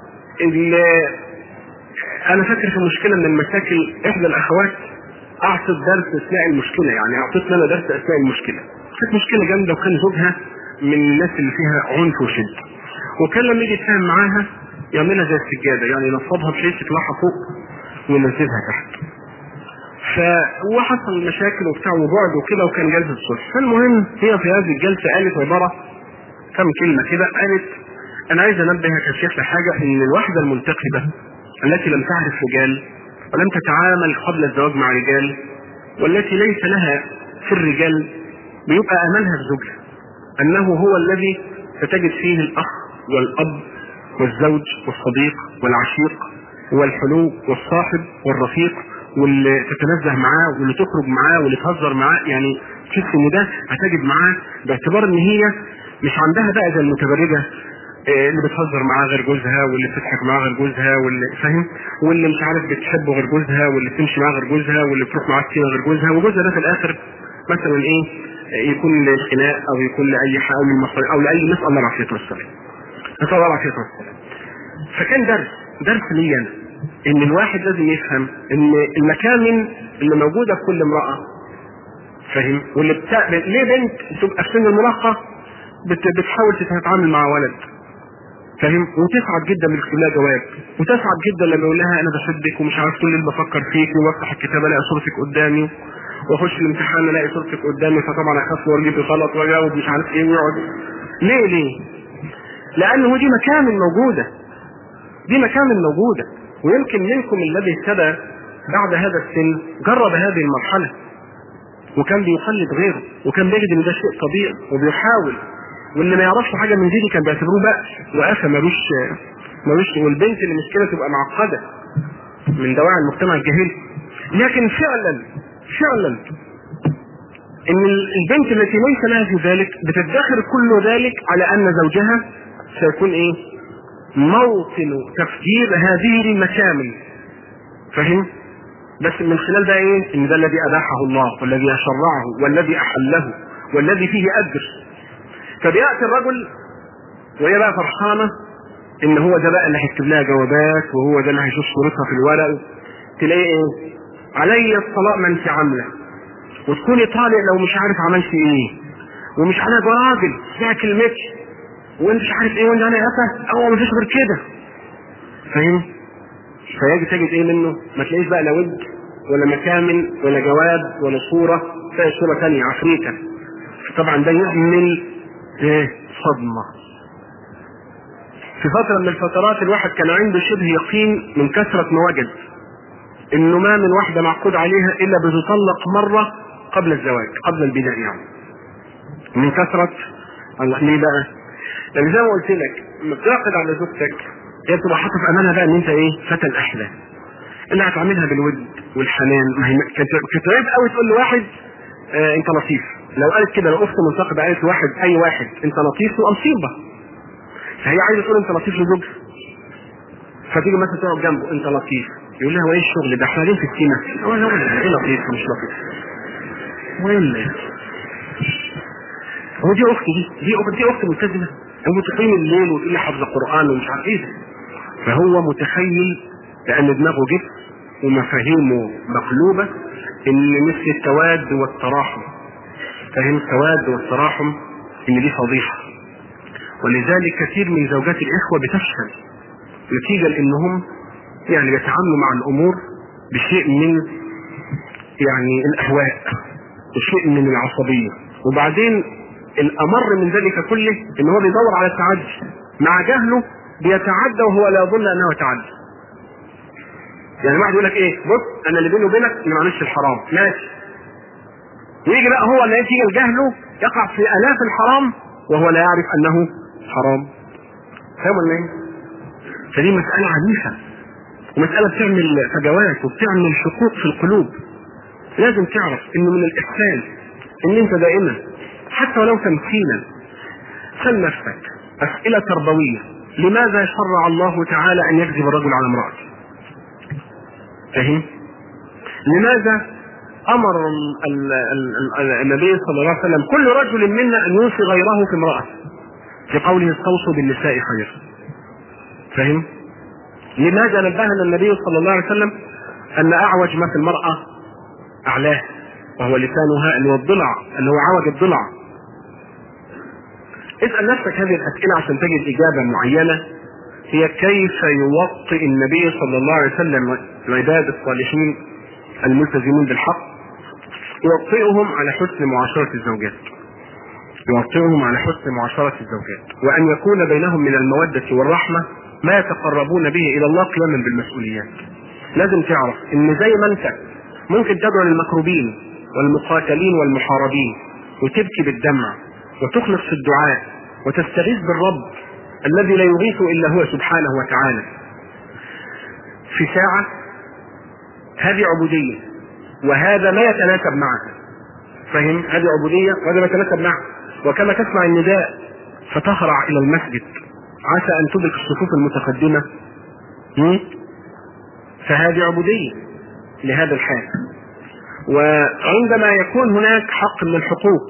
A: انا فاكر في مشكله من المشاكل احدى الاخوات اعطت درس اثناء المشكله، يعني اعطت لنا درس اثناء المشكله. كانت مشكله جامده وكان زوجها من الناس اللي فيها عنف وشده، وكان لما يجي يتفاهم معاها يعملها زي السجاده، يعني ينصبها بشيء يطلعها فوق وينزلها تحت. ف وحصل مشاكل وبتاع وبعد وكده، وكان جلسه صلح. فالمهم هي في هذه الجلسه قالت عباره كم كلمه كده، قالت انا عايز انبهك يا شيخ لحاجه، ان الواحده المنتقبه التي لم تعرف رجال ولم تتعامل قبل الزواج مع رجال، والتي ليس لها في الرجال، بيبقى املها في زوجها انه هو الذي ستجد فيه الاخ والاب والزوج والصديق والعشيق والحلو والصاحب والرفيق، واللي تتنزه معاه واللي تخرج معاه واللي تهزر معاه. يعني تحس ان ده هتجد معاه، باعتبار ان هي مش عندها بقى زي المتبرجه اللي بتهزر معاه غير جوزها، واللي بتضحك معاه غير جوزها، واللي فاهم، واللي مش عارف بتحبه غير جوزها، واللي بتمشي معاه غير جوزها، واللي بتروح معاه كتير غير جوزها. وجوزها ده في الاخر مثلا ايه؟ يكون للخناق او يكون لاي حاجه او للمصاري او لاي، نسال الله العافيه والسلام. نسال الله العافيه والسلام. فكان درس درس لي انا ان الواحد لازم يفهم ان المكامن اللي موجوده في كل امراه، فاهم؟ واللي بتا... ليه بنت تبقى في سن المراهقه بت... بتحاول تتعامل مع ولد، فاهم؟ وتسعد جدا من كلها جواب، وتسعد جدا لما يقول لها انا بحبك ومش عارف كل اللي بفكر فيك، وافتح الكتاب الاقي صورتك قدامي، واخش الامتحان الاقي صورتك قدامي، فطبعا اخاف واجيب غلط واجاوب مش عارف ايه ويقعد. ليه ليه؟ لانه دي مكامن موجوده، دي مكامن موجوده. ويمكن منكم الذي اهتدى بعد هذا السن جرب هذه المرحله وكان بيقلد غيره، وكان بيجد ان ده شيء طبيعي، وبيحاول واللي ما يعرفش حاجه من دي, دي كان بيعتبروه بقى وقفه ملوش ملوش والبنت اللي مشكله تبقى معقده من دواعي المجتمع الجاهلي. لكن فعلا فعلا ان البنت التي ليس لها في ذلك بتدخر كل ذلك على ان زوجها سيكون ايه؟ موطن تفجير هذه المكامن. فهم؟ بس من خلال ده ايه؟ ان ده الذي اباحه الله والذي شرعه والذي احله والذي فيه اجر. فبياتي الرجل وهي بقى فرحانه ان هو ده بقى اللي هيكتب لها جوابات وهو ده اللي هيشوف صورتها في الورق. تلاقي ايه؟ علي الطلاق ما انت عامله، وتكوني طالق لو مش عارف عملت ايه، ومش انا راجل فيها كلمتي وانت مش عارف ايه وانت انا قفه او مفيش غير كده. فاهم؟ فيجي تجد ايه منه؟ ما تلاقيش بقى لا ود ولا مكامن ولا جواب ولا صوره، تلاقي صوره ثانيه عفريته. طبعا ده يعمل ايه؟ صدمه. في فتره من الفترات الواحد كان عنده شبه يقين من كثره ما وجد انه ما من واحده معقود عليها الا بتطلق مره قبل الزواج، قبل البناء يعني. من كثره الله. ليه بقى؟ لان زي ما قلت لك لما بتعقد على زوجتك هي بتبقى حاطه في امانها بقى ان انت ايه؟ فتى الاحلام اللي هتعاملها بالود والحنان. ما هي كانت عيب قوي تقول لواحد آه انت لطيف. لو قالت كده، لو اخت منتقبه قالت لواحد اي واحد انت لطيف تبقى مصيبه. فهي عايزه تقول انت لطيف لزوجها، فتيجي مثلا تقعد جنبه انت لطيف، يقول لها هو ايه الشغل ده؟ احنا قاعدين في السينما. هو ايه لطيف ومش لطيف؟ وين هو دي اختي دي دي اختي دي اختي ملتزمه وبتقيم الليل وتقول لي حافظه قران ومش عارف ايه. فهو متخيل لان دماغه جف ومفاهيمه مقلوبه ان مثل التواد والتراحم. فهم؟ التواد والتراحم ان دي فضيحه. ولذلك كثير من زوجات الاخوه بتفشل نتيجه لانهم يعني بيتعاملوا مع الامور بشيء من يعني الاهواء وشيء من العصبيه. وبعدين الامر من ذلك كله ان هو بيدور على التعدي، مع جهله بيتعدى وهو لا يظن انه يتعدى. يعني واحد يقول لك ايه؟ بص انا اللي بيني وبينك ما معلش الحرام ماشي، ويجي بقى هو اللي يجي جهله يقع في الاف الحرام وهو لا يعرف انه حرام. فاهم ولا ايه؟ فدي مساله عنيفه ومساله بتعمل فجوات وبتعمل شقوق في القلوب. لازم تعرف انه من الاحسان ان انت دائما حتى ولو تمثيلا سل نفسك اسئله تربويه. لماذا شرع الله تعالى ان يكذب الرجل على امراته؟ فاهم؟ لماذا امر النبي صلى الله عليه وسلم كل رجل منا ان يوصي غيره في امراته في قوله استوصوا بالنساء خيرا؟ فاهم؟ لماذا نبهنا النبي صلى الله عليه وسلم ان اعوج ما في المراه اعلاه وهو لسانها اللي هو الضلع اللي هو عوج الضلع؟ اسال نفسك هذه الاسئله عشان تجد اجابه معينه هي كيف يوطئ النبي صلى الله عليه وسلم العباد الصالحين الملتزمين بالحق، يوطئهم على حسن معاشره الزوجات، يوطئهم على حسن معاشره الزوجات، وان يكون بينهم من الموده والرحمه ما يتقربون به الى الله قياما بالمسؤوليات. لازم تعرف ان زي ما انت ممكن تدعو للمكروبين والمقاتلين والمحاربين وتبكي بالدمع وتخلص في الدعاء وتستغيث بالرب الذي لا يغيث الا هو سبحانه وتعالى في ساعة، هذه عبودية وهذا ما يتناسب معها. فهم؟ هذه عبودية وهذا ما يتناسب معها. وكما تسمع النداء فتهرع الى المسجد عسى ان تدرك الصفوف المتقدمة، فهذه عبودية لهذا الحال. وعندما يكون هناك حق من الحقوق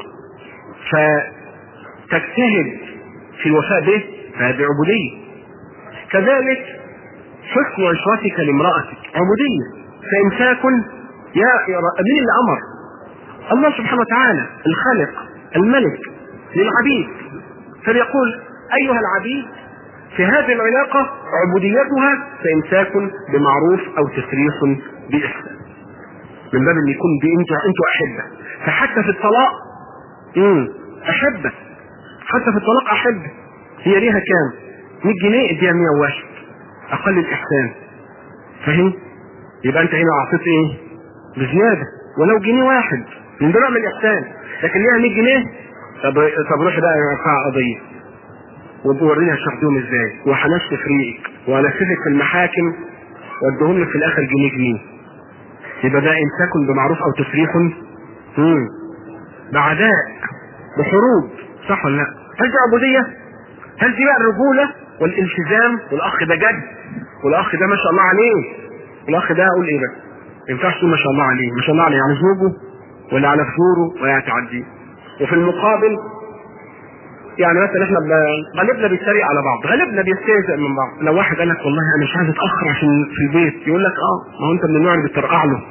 A: فتجتهد في الوفاء به فهذه عبودية. كذلك حسن عشرتك لامرأتك عبودية. فإمساك يا مين اللي أمر؟ الله سبحانه وتعالى الخالق الملك للعبيد، فليقول أيها العبيد في هذه العلاقة عبوديتها فإمساك بمعروف أو تسريح بإحسان، من باب ان يكون انتوا انتوا احبه. فحتى في الطلاق امم احبه، حتى في الطلاق احبه. هي ليها كام؟ مية جنيه اديها مية وواحد اقل الاحسان. فاهم؟ يبقى انت هنا اعطيت ايه؟ بزياده ولو جنيه واحد من ده نوع من الاحسان. لكن ليها مية جنيه
B: طب طب روح بقى ارفع قضيه وبورينا هتاخدوهم ازاي، وهنشف ريقك وهنسفك في المحاكم وادوهم لك في الاخر جنيه جنيه. يبقى ده امساك بمعروف او تفريق امم بعداء بحروب، صح ولا لا؟ هل دي عبوديه؟ هل دي بقى الرجوله والالتزام؟ والاخ ده جد، والاخ ده ما شاء الله عليه، الاخ ده اقول ايه بقى؟ ما ينفعش تقول ما شاء الله عليه، ما شاء الله عليه يعني زوجه ولا على فجوره ولا تعديه. وفي المقابل يعني مثلا احنا غالبنا بيتريق على بعض، غالبنا بيستهزئ من بعض. لو واحد قال لك والله انا مش عايز اتاخر عشان في البيت، يقول لك اه ما هو انت من النوع اللي بترقع له.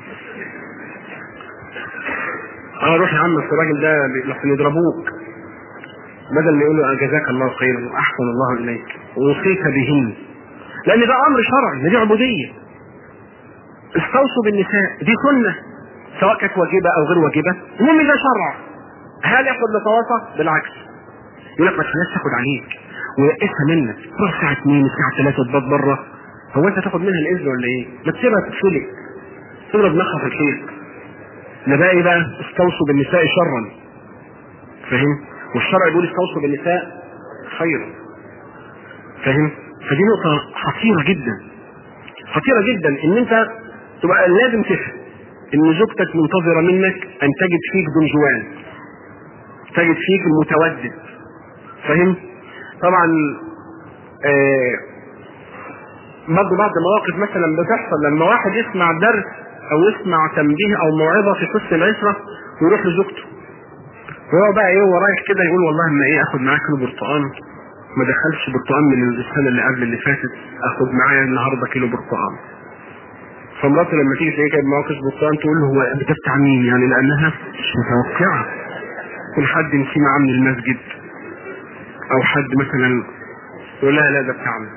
B: اه روح يا عم الراجل ده لحسن يضربوك، بدل ما يقولوا جزاك الله خيرا واحسن الله اليك ووصيك بهن، لان ده امر شرعي، دي عبوديه. استوصوا بالنساء دي سنه سواء كانت واجبه او غير واجبه، المهم ده شرع. هل ياخد لتواصى؟ بالعكس، يقول لك ما تخليهاش تاخد عليك ويقسها منك، تروح الساعه اتنين الساعه تلاته تبات بره، هو انت تاخد منها الاذن ولا ايه؟ ما تسيبها تتفلق، تضرب دماغها في الخير. ده بقى ايه بقى؟ استوصوا بالنساء شرا، فاهم؟ والشرع يقول استوصوا بالنساء خيرا، فاهم؟ فدي نقطه خطيره جدا، خطيره جدا، ان انت تبقى لازم تفهم ان زوجتك منتظره منك ان تجد فيك دنجوان، تجد فيك المتودد، فاهم؟ طبعا آه برضه بعض المواقف مثلا بتحصل لما واحد يسمع درس او يسمع تنبيه او موعظه في قصه العشره ويروح لزوجته، وهو بقى ايه ورايح كده يقول والله اما ايه اخد معاك كيلو برتقال، ما دخلش برتقال من السنه اللي قبل اللي فاتت، اخد معايا النهارده كيلو برتقال. فمراته لما تيجي تلاقيه جايب معاه كيس برتقال تقول له هو بتفتح مين؟ يعني لانها مش متوقعه كل حد يمشي معاه من المسجد او حد مثلا يقول لها لا ده بتاعنا،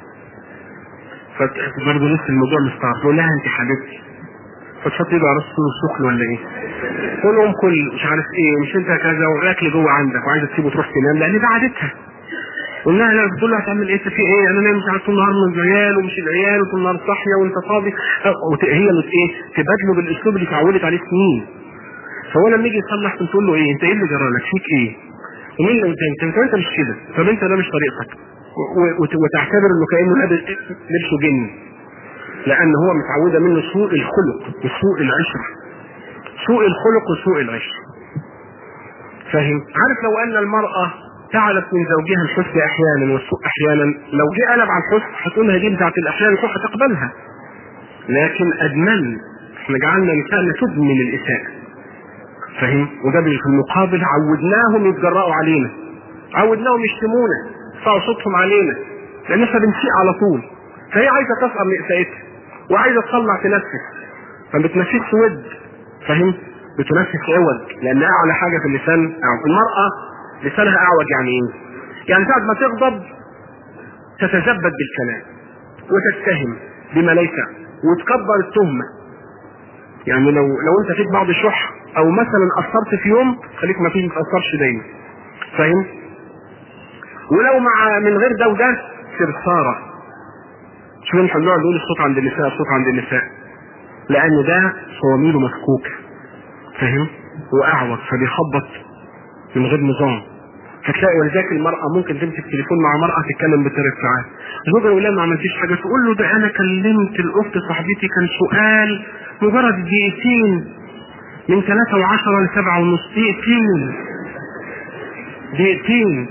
B: فبرضه نفس الموضوع مستعار، تقول لها انت حبيبتي، فتحط ايده على راسه سخن ولا ايه؟ تقول لهم كل مش عارف ايه مش انت كذا والاكل جوه عندك وعايزه تسيبه تروح تنام لان ده عادتها. قول لها لا، بتقول لها هتعمل ايه؟ في ايه؟ انا نايم مش عارف طول النهار من العيال ومش العيال وطول النهار صاحيه وانت فاضي، هي اللي ايه تبادله بالاسلوب اللي اتعودت عليه سنين. فهو لما يجي يصلح تقول له ايه؟ انت ايه اللي جرى لك؟ فيك ايه؟ ومين اللي انت انت انت مش كده، طب انت ده مش طريقتك، وتعتبر انه كانه لابس لبسه جن، لان هو متعوده منه سوء الخلق وسوء العشره، سوء الخلق وسوء العشره، فاهم؟ عارف لو ان المراه تعلت من زوجها الحسن احيانا والسوء احيانا، لو جه قلب على الحسن هتقولها دي بتاعت الاحيان وتروح تقبلها، لكن ادمن احنا جعلنا نساء تدمن الاساءه، فاهم؟ وده في المقابل عودناهم يتجرأوا علينا، عودناهم يشتمونا يرفعوا صوتهم علينا لان احنا بنسيء على طول، فهي عايزه تسقط من اساءتها وعايزه تطلع تنفس، فبتنفس ود، فاهم؟ بتنفس عوج، لان اعلى حاجه في اللسان أعوج. المراه لسانها اعوج، يعني ايه؟ يعني ساعه ما تغضب تتزبد بالكلام وتتهم بما ليس وتكبر التهمه، يعني لو لو انت فيك بعض الشح او مثلا اثرت في يوم خليك ما فيش متاثرش دايما، فاهم؟ ولو مع من غير ده وده سرساره. شوف احنا بنقعد نقول الصوت عند النساء، الصوت عند النساء، لان ده صواميله مفكوكه، فاهم؟ واعوج فبيخبط من غير نظام، فتلاقي ولذلك المرأة ممكن تمسك تليفون مع مرأة تتكلم بطريقة ساعات، زوجها يقول لها ما عملتيش حاجة، تقول له ده أنا كلمت الأخت صاحبتي كان سؤال مجرد دقيقتين من ثلاثة وعشرة لسبعة ونص، دقيقتين دقيقتين،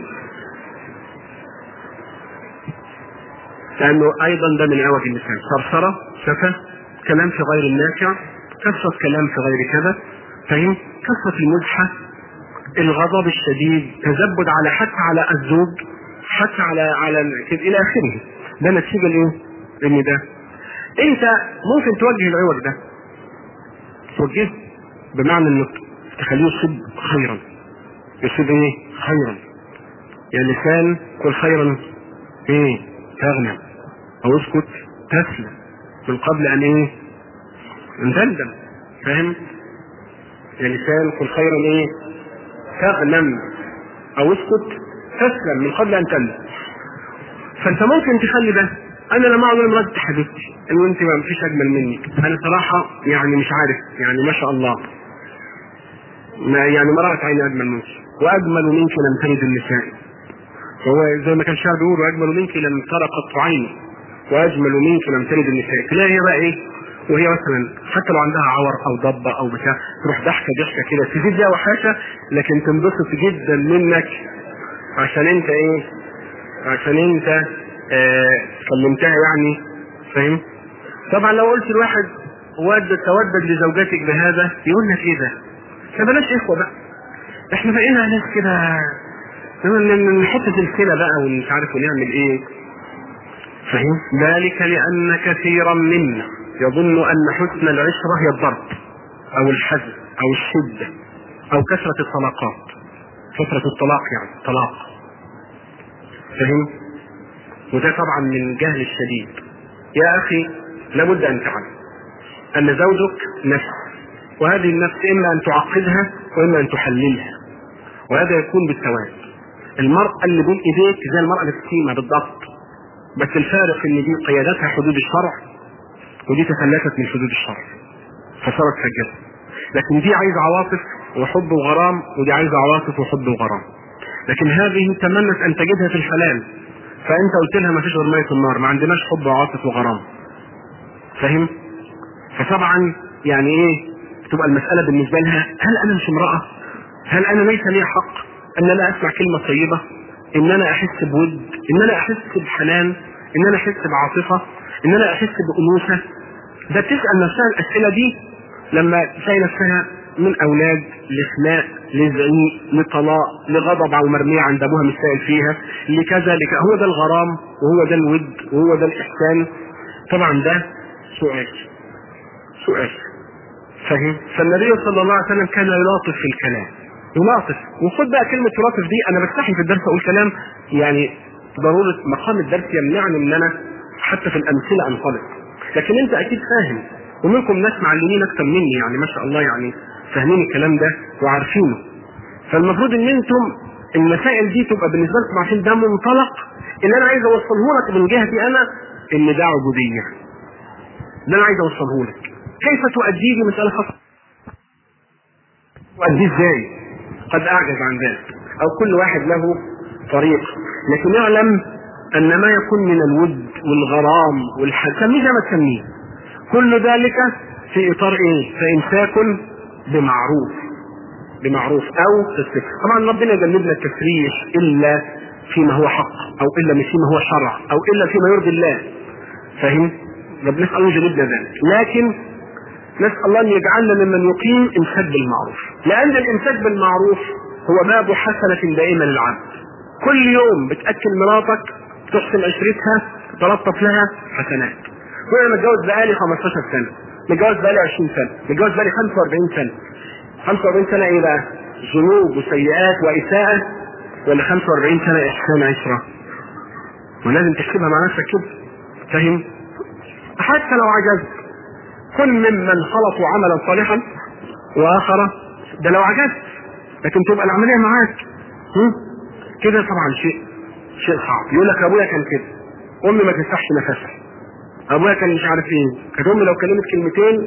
B: لأنه أيضا ده من عوج اللسان، صرصرة، سفة، كلام في غير النافع، كثرة كلام في غير كذا، فاهم؟ كثرة المزحة، الغضب الشديد، تزبد على حتى على الزوج، حتى على على الى اخره. ده نتيجه لايه؟ ان ده انت ممكن توجه العوج ده، توجهه بمعنى انك تخليه يصيب خيرا، يصيب ايه؟ خيرا. يا لسان كل خيرا ايه؟ تغنم، او اسكت تسلم، من قبل ان ايه؟ ان تندم، فاهم؟ يا لسان كل خيرا ايه؟ تغنم، او اسكت تسلم من قبل ان تندم. فانت ممكن تخلي ده، انا لما اقول لمراتي حبيبتي ان انت ما فيش اجمل منك، انا صراحه يعني مش عارف يعني ما شاء الله ما يعني ما رأت عيني اجمل منك، واجمل منك لم تلد النساء. هو زي ما كان الشاعر بيقول واجمل منك لم ترى قط عين واجمل منك لم تلد النساء. تلاقي هي بقى ايه وهي مثلا حتى لو عندها عور او ضبه او بتاع تروح ضحكه ضحكه كده تزيد لها وحاشه، لكن تنبسط جدا منك عشان انت ايه؟ عشان انت آه كلمتها يعني، فاهم؟ طبعا لو قلت الواحد ود تودد لزوجاتك بهذا يقول لك ايه ده؟ فبلاش اخوه بقى، احنا بقينا ناس كده نحط سلسله بقى ومش عارف ونعمل ايه، فاهم؟ ذلك لان كثيرا منا يظن ان حسن العشره هي الضرب او الحزم او الشده او كثره الطلاقات، كثره الطلاق يعني طلاق، فاهم؟ وده طبعا من جهل الشديد. يا اخي لابد ان تعلم ان زوجك نفس، وهذه النفس اما ان تعقدها واما ان تحللها، وهذا يكون بالتوازي. المرأة اللي بين ايديك زي المرأة اللي بتسيمها بالضبط، بس الفارق ان دي قيادتها حدود الشرع ودي تخلفت من حدود الشرع فصارت سجدة. لكن دي عايزة عواطف وحب وغرام ودي عايزة عواطف وحب وغرام. لكن هذه تمنت ان تجدها في الحلال، فانت قلت لها ما فيش غير مية النار، ما عندناش حب وعاطف وغرام، فاهم؟ فطبعا يعني ايه تبقى المسألة بالنسبة لها هل انا مش امرأة؟ هل انا ليس لي حق ان انا اسمع كلمة طيبة، ان انا احس بود، ان انا احس بحنان، ان انا احس بعاطفة، ان انا احس بانوثة؟ ده بتسأل نفسها الاسئلة دي لما تلاقي نفسها من اولاد لخناق لزعيق لطلاق لغضب او مرمية عند ابوها مش سائل فيها لكذا لكذا. هو ده الغرام وهو ده الود وهو ده الاحسان. طبعا ده سؤال سؤال فاهم؟ فالنبي صلى الله عليه وسلم كان يلاطف في الكلام، يلاطف. وخد بقى كلمة يلاطف دي، انا بستحي في الدرس اقول كلام يعني ضرورة مقام الدرس يمنعني ان انا حتى في الامثلة انطلق، لكن انت اكيد فاهم ومنكم ناس معلمين اكتر مني يعني ما شاء الله يعني فاهمين الكلام ده وعارفينه. فالمفروض ان انتم المسائل دي تبقى بالنسبة لكم عشان ده منطلق اللي انا عايز اوصله لك من جهتي انا، ان ده عبودية. ده انا عايز اوصله لك. كيف تؤديه دي مسألة خاصة. تؤديه ازاي؟ قد اعجز عن ذلك، او كل واحد له طريق. لكن اعلم ان ما يكون من الود والغرام والحب سميه زي ما تسميه، كل ذلك في اطار ايه؟ فامساك بمعروف بمعروف او تسريح. طبعا ربنا يجنبنا التسريح الا فيما هو حق او الا فيما هو شرع او الا فيما يرضي الله، فاهم؟ ربنا نسأل الله يجنبنا ذلك. لكن نسأل الله ان يجعلنا ممن يقيم امساك بالمعروف، لان الامساك بالمعروف هو باب حسنة دائمة للعبد. كل يوم بتأكل مراتك، تحسن عشرتها، تلطف لها حسنات. وانا متجوز بقالي خمستاشر سنة، متجوز بقالي عشرين سنة، متجوز بقالي خمسة واربعين سنة. خمسة واربعين سنة ايه بقى؟ ذنوب وسيئات واساءة، ولا خمسة واربعين سنة احسان عشرة؟ ولازم تحسبها مع نفسك كده، فاهم؟ حتى لو عجزت كن ممن خلطوا عملا صالحا واخر، ده لو عجزت، لكن تبقى العملية معاك كده طبعا شيء شيء صعب. يقول لك ابويا كان كده، امي ما تفتحش نفسها، ابويا كان مش عارف ايه، كانت امي لو كلمت كلمتين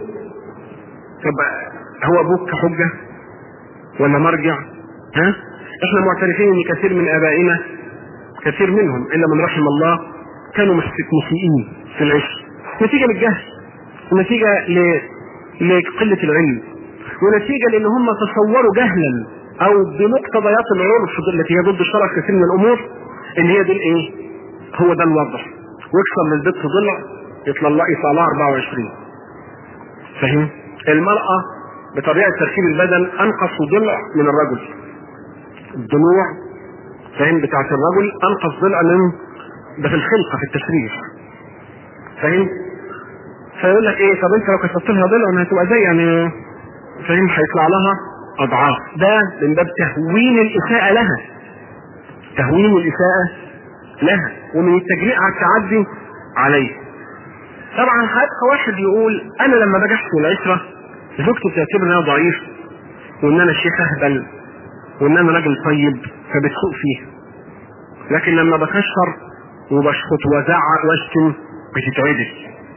B: تبقى هو ابوك كحجة ولا مرجع؟ ها؟ احنا معترفين ان كثير من ابائنا، كثير منهم الا من رحم الله، كانوا مسيئين في العشق نتيجة للجهل، ونتيجة ل... لقلة العلم، ونتيجة لان هم تصوروا جهلا او بمقتضيات العرف التي هي ضد الشرع كثير من الامور اللي هي دي الايه؟ هو ده الوضع. ويكسر للبيت في ضلع يطلع يطلع اربعة وعشرين، فاهم؟ المرأة بطبيعة تركيب البدن انقص ضلع من الرجل، الضلوع فاهم بتاعت الرجل انقص ضلع من ده في الخلقة في التشريح، فاهم؟ فيقول لك ايه؟ طب انت لو كسرت لها ضلع هتبقى زي يعني، فاهم؟ هيطلع لها اضعاف. ده من باب تهوين الاساءة لها، تهوين الاساءة لها، ومن التجريء على التعدي عليه. طبعا هيبقى واحد يقول انا لما باجي احكي العشرة زوجتي بتعتبر ان انا ضعيف وان انا شيخ اهبل وان انا راجل طيب فبتسوق فيها، لكن لما بكشر وبشخط وزعق واشتم بتتعدل.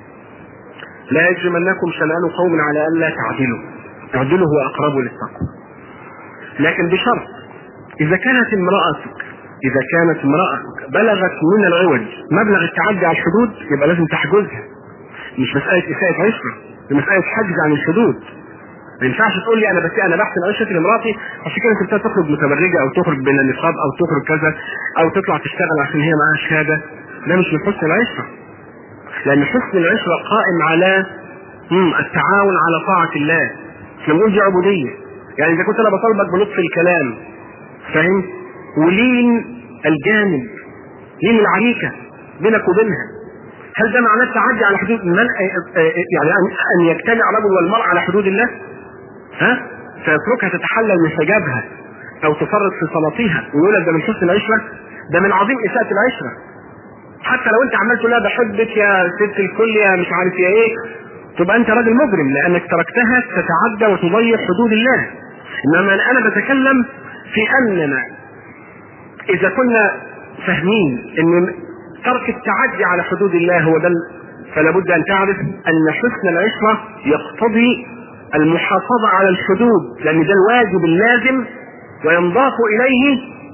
B: لا يجرمنكم شنآن قوم على ان لا تعدلوا، اعدلوا هو اقرب للتقوى، لكن بشرط اذا كانت امرأتك اذا كانت امرأتك بلغت من العوج مبلغ التعدي على الحدود يبقى لازم تحجزها. مش مسألة اساءة عشرة، دي مسألة حجز عن الحدود. ما ينفعش تقول لي انا بس انا بحسن عشرتي لمراتي عشان كده انت تخرج متبرجه او تخرج بين النقاب او تخرج كذا او تطلع تشتغل عشان هي معاها شهاده. ده مش من حسن العشره. لان حسن العشره قائم على مم التعاون على طاعه الله. احنا بنقول دي عبوديه. يعني اذا كنت انا بطالبك بلطف الكلام فاهم ولين الجانب لين العريكه بينك وبينها، هل ده معناه التعدي على حدود من يعني ان يجتمع رجل والمرأة على حدود الله؟ ها؟ فيتركها تتحلل من حجابها او تفرط في صلاتها ويقول ده من حسن العشره؟ ده من عظيم اساءة العشره. حتى لو انت عمال تقول لها بحبك يا ست الكل يا مش عارف يا ايه، تبقى انت راجل مجرم لانك تركتها تتعدى وتضيع حدود الله. انما انا بتكلم في اننا اذا كنا فاهمين ان ترك التعدي على حدود الله هو ده، فلا بد ان تعرف ان حسن العشره يقتضي المحافظه على الحدود، لان ده الواجب اللازم وينضاف اليه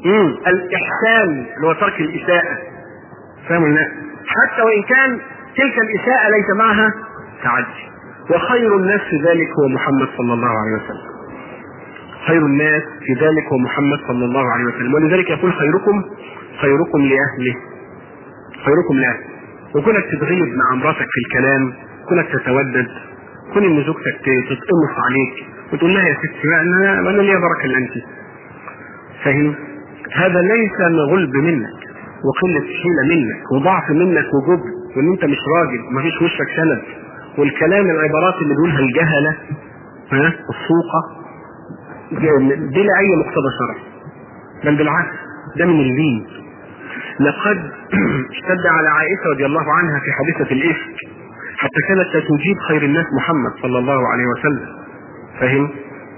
B: الاحسان اللي هو ترك الاساءه. فاهموا الناس؟ حتى وان كان تلك الاساءه ليس معها تعدي. وخير الناس في ذلك هو محمد صلى الله عليه وسلم. خير الناس في ذلك هو محمد صلى الله عليه وسلم. ولذلك يقول خيركم خيركم لاهله. خيركم لاهله. وكونك تتغلب مع مراتك في الكلام، كونك تتودد، كون ان زوجتك تتقمص عليك وتقول لها يا ستي انا انا ليا بركه الا انت. فاهم؟ هذا ليس غلب منك وقله حيله منك وضعف منك وجبن وان انت مش راجل ومفيش وشك سند والكلام العبارات اللي بيقولها الجهله ها السوقه بلا اي مقتضى شرعي، بل بالعكس ده من اللين. لقد اشتد على عائشه رضي الله عنها في حادثه الافك حتى كانت تجيب خير الناس محمد صلى الله عليه وسلم. فهم؟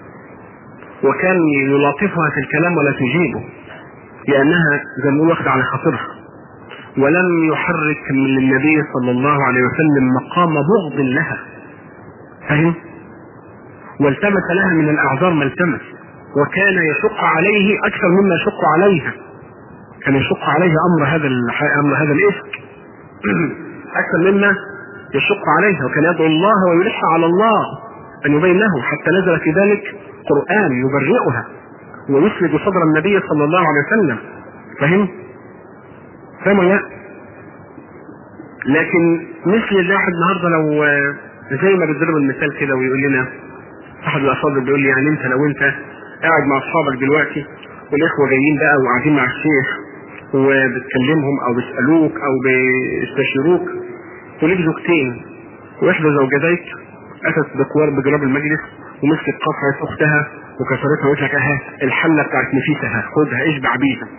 B: وكان يلاطفها في الكلام ولا تجيبه لانها زي ما واخده على خاطرها، ولم يحرك من النبي صلى الله عليه وسلم مقام بغض لها. فهم؟ والتمس لها من الاعذار ما التمس، وكان يشق عليه اكثر مما يشق عليها. كان يشق عليه امر هذا امر هذا الافك اكثر مما يشق عليها، وكان يدعو الله ويلح على الله ان يبين له، حتى نزل في ذلك قرآن يبرئها ويسلج صدر النبي صلى الله عليه وسلم. فهم؟ فهم لا؟ لكن مثل الواحد النهارده لو زي ما بيضرب المثال كده ويقول لنا احد الافاضل بيقول لي يعني انت لو انت قاعد مع اصحابك دلوقتي والاخوه جايين بقى وقاعدين مع الشيخ وبتكلمهم او بيسالوك او بيستشيروك وليك زوجتين واحدة زوجتيك اتت بقوار بجراب المجلس ومسكت قطعة اختها وكسرتها وقلت لك اها الحلة بتاعت نفيسها خدها اشبع بيها،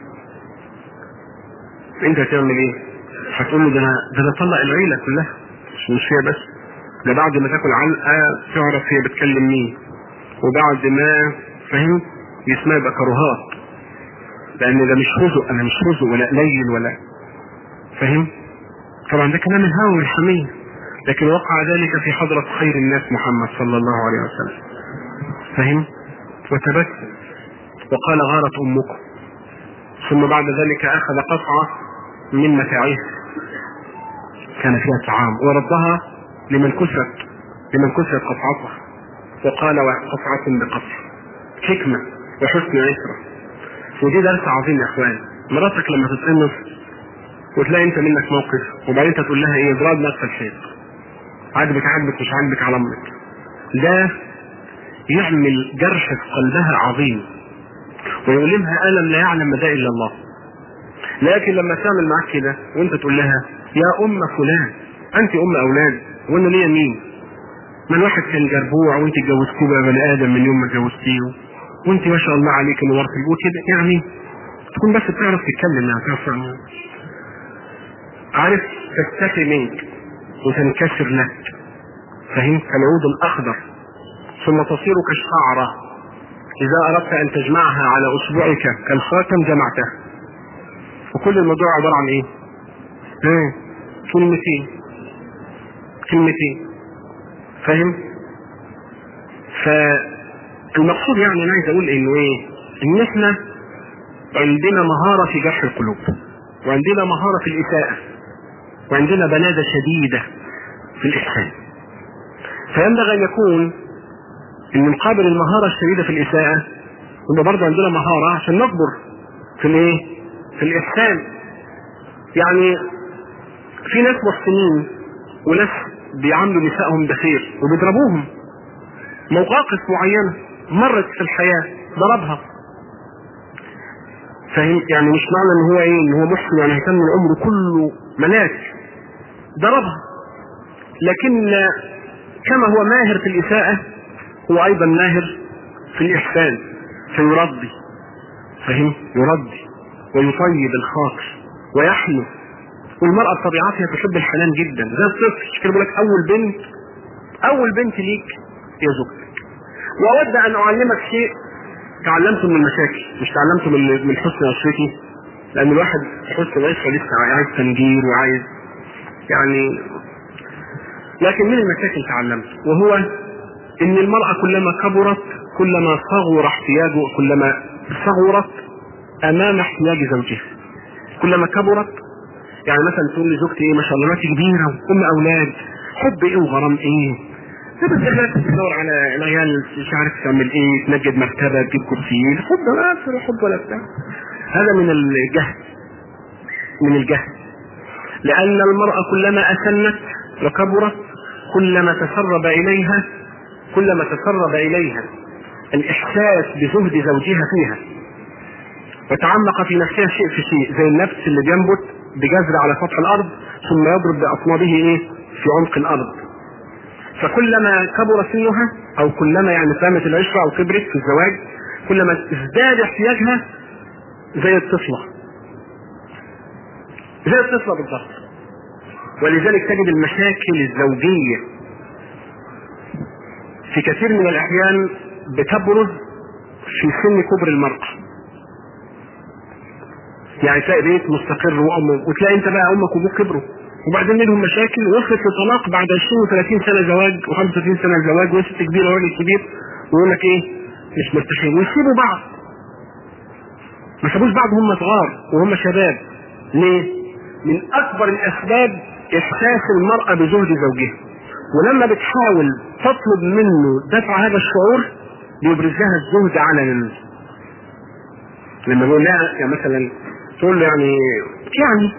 B: انت هتعمل ايه؟ هتقول له ده انا ده انا اطلق العيلة كلها، مش هي بس، ده بعد ما تاكل علقة تعرف هي بتكلم مين، وبعد ما فهم جسمها يبقى كروهات، لان ده مش هزء، انا مش هزء ولا قليل ولا فهم. طبعا ده كلام الهوى والحمية، لكن وقع ذلك في حضرة خير الناس محمد صلى الله عليه وسلم. فهم؟ وتبسم وقال غارت امكم، ثم بعد ذلك اخذ قطعة من متاعه كان فيها طعام وردها لمن كسرت لمن كسرت قطعتها، وقال وقطعة بقطع. حكمة وحسن عشرة. ودي درس عظيم يا اخوان. مراتك لما تتقمص وتلاقي انت منك موقف وبعدين انت تقول لها ايه اضرب نفس الشيء عاجبك عاجبك مش عاجبك على امك، ده يعمل جرح في قلبها عظيم ويؤلمها الم لا يعلم مدى الا الله. لكن لما تعمل معاك كده وانت تقول لها يا ام فلان انت ام اولاد وانا ليا مين، ما الواحد كان جربوع وانت اتجوزتيه بقى بني ادم من يوم ما اتجوزتيه وانت ما شاء الله عليك نورت البيوت كده، يعني تكون بس بتعرف تتكلم يعني تعرف عارف تستحي منك وتنكسر لك. فهم؟ كالعود الاخضر ثم تصير كالشعرة اذا اردت ان تجمعها على اصبعك كالخاتم جمعتها. وكل الموضوع عبارة عن ايه؟ ايه؟ كلمتين كلمتين. فهم؟ فالمقصود يعني انا عايز اقول انه ايه؟ ان احنا عندنا مهارة في جرح القلوب، وعندنا مهارة في الإساءة، وعندنا بلادة شديدة في الإحسان. فينبغي أن يكون إن مقابل المهارة الشديدة في الإساءة يبقى برضه عندنا مهارة عشان نكبر في الإيه؟ في الإحسان. يعني في ناس محسنين وناس بيعاملوا نسائهم بخير وبيضربوهم، مواقف معينة مرت في الحياة ضربها، فاهم؟ يعني مش معنى ان هو ايه ان هو محسن يعني هيكمل عمره كله ملاك، ضربها. لكن كما هو ماهر في الإساءة هو ايضا ماهر في الإحسان، فيرضي، فاهم؟ يرضي ويطيب الخاطر ويحلو. والمرأة بطبيعتها تحب الحنان جدا، زي الطفل. مش كده بقول لك اول بنت اول بنت ليك هي زوجتك. واود ان اعلمك شيء تعلمته من المشاكل، مش تعلمته من من حسن عشرتي، لان الواحد حسن العشره لسه عايز تنجير وعايز يعني، لكن من المشاكل تعلمته، وهو ان المرأة كلما كبرت كلما صغر احتياجه، كلما صغرت امام احتياج زوجها. كلما كبرت، يعني مثلا تقول لي زوجتي ايه ما شاء الله مراتي كبيره وام اولاد، حب ايه وغرام ايه، بتدخلك تدور على العيال مش عارف تعمل ايه، تنجد مرتبه تجيب كرسيين، حب ولا حب ولا بتاع. هذا من الجهل، من الجهل. لان المراه كلما اسنت وكبرت كلما تسرب اليها كلما تسرب اليها الاحساس بزهد زوجها فيها، وتعمق في نفسها شيء في شيء، زي النفس اللي بينبت بجذر على سطح الارض ثم يضرب باصنابه ايه في عمق الارض. فكلما كبر سنها او كلما يعني قامت العشره او كبرت في الزواج كلما ازداد احتياجها زي الطفله زي الطفله بالضبط. ولذلك تجد المشاكل الزوجيه في كثير من الاحيان بتبرز في سن كبر المرأة. يعني تلاقي بيت مستقر وأم، وتلاقي انت بقى امك وابوك كبروا وبعدين منهم مشاكل وصلت لطلاق بعد عشرين وثلاثين سنه زواج وخمسة وثلاثين سنه زواج، وست كبيره وراجل كبير، ويقول لك ايه مش مرتاحين ويسيبوا بعض. ما سابوش بعض هم صغار وهم شباب. ليه؟ من اكبر الاسباب احساس المراه بزهد زوجها، ولما بتحاول تطلب منه دفع هذا الشعور بيبرز لها الزهد علنا. لما بيقول لها يعني مثلا تقول له يعني يعني